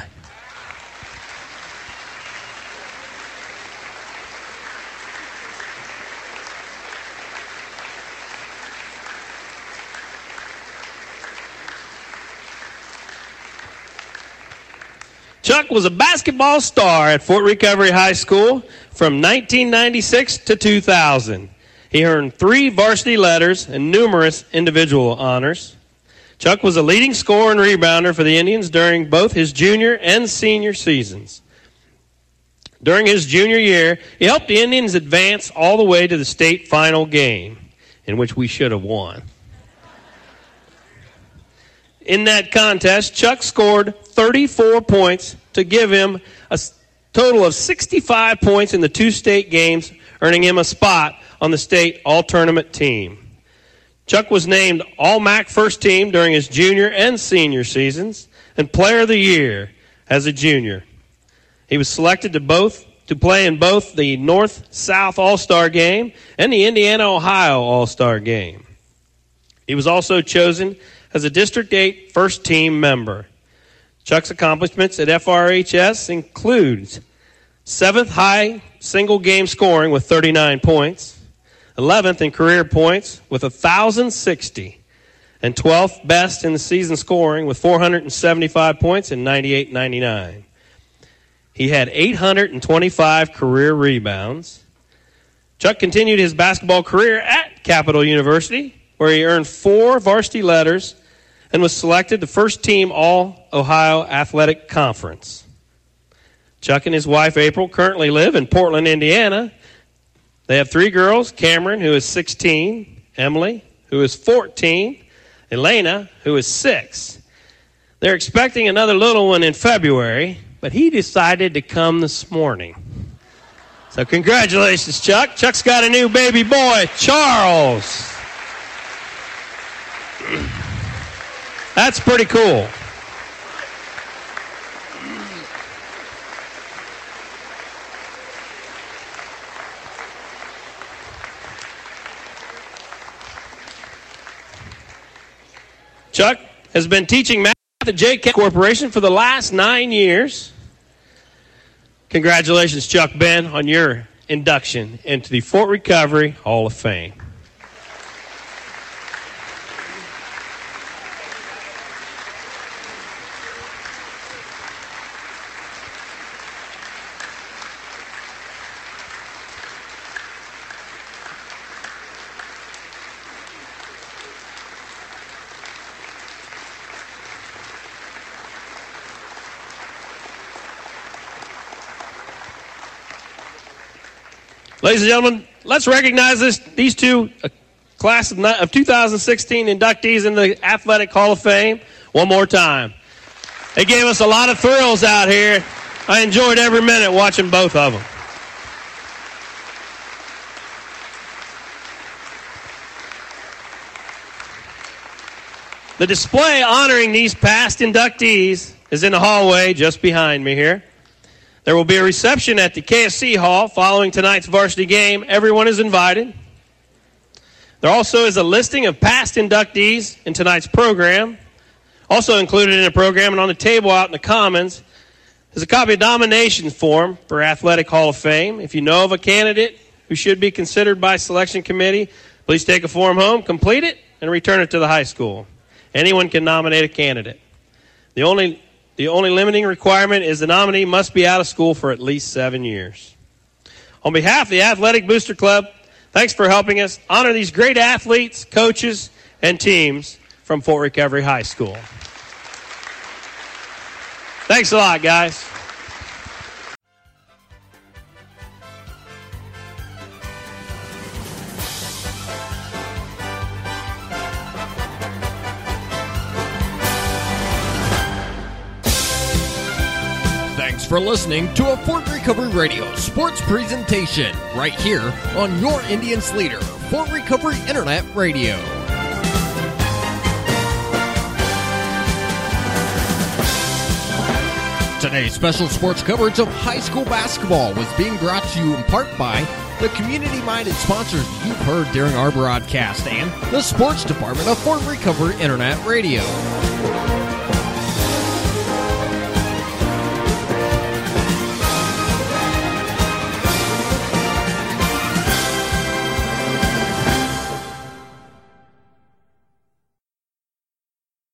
Chuck was a basketball star at Fort Recovery High School from nineteen ninety-six to two thousand. He earned three varsity letters and numerous individual honors. Chuck was a leading scorer and rebounder for the Indians during both his junior and senior seasons. During his junior year, he helped the Indians advance all the way to the state final game. in which we should have won. In that contest, Chuck scored thirty-four points to give him a total of sixty-five points in the two state games, earning him a spot on the state all-tournament team. Chuck was named All-M A C First Team during his junior and senior seasons and Player of the Year as a junior. He was selected to both to play in both the North-South All-Star Game and the Indiana-Ohio All-Star Game. He was also chosen as a District eight First Team member. Chuck's accomplishments at F R H S includes seventh high single game scoring with thirty-nine points, eleventh in career points with one thousand sixty, and twelfth best in the season scoring with four hundred seventy-five points and ninety-eight ninety-nine. He had eight hundred twenty-five career rebounds. Chuck continued his basketball career at Capital University, where he earned four varsity letters and was selected to first team All-Ohio Athletic Conference. Chuck and his wife, April, currently live in Portland, Indiana. They have three girls, Cameron, who is sixteen, Emily, who is fourteen, Elena, who is six. They're expecting another little one in February, but he decided to come this morning. So congratulations, Chuck. Chuck's got a new baby boy, Charles. That's pretty cool. Chuck has been teaching math at J K Corporation for the last nine years. Congratulations, Chuck Ben, on your induction into the Fort Recovery Hall of Fame. Ladies and gentlemen, let's recognize this, these two uh, class of, of two thousand sixteen inductees in the Athletic Hall of Fame one more time. They gave us a lot of thrills out here. I enjoyed every minute watching both of them. The display honoring these past inductees is in the hallway just behind me here. There will be a reception at the K S C Hall following tonight's varsity game. Everyone is invited. There also is a listing of past inductees in tonight's program. Also included in the program and on the table out in the Commons is a copy of nomination form for Athletic Hall of Fame. If you know of a candidate who should be considered by selection committee, please take a form home, complete it, and return it to the high school. Anyone can nominate a candidate. The only The only limiting requirement is the nominee must be out of school for at least seven years. On behalf of the Athletic Booster Club, thanks for helping us honor these great athletes, coaches, and teams from Fort Recovery High School. Thanks a lot, guys.
Thanks for listening to a Fort Recovery Radio sports presentation right here on your Indians leader, Fort Recovery Internet Radio. Today's special sports coverage of high school basketball was being brought to you in part by the community-minded sponsors you've heard during our broadcast and the sports department of Fort Recovery Internet Radio.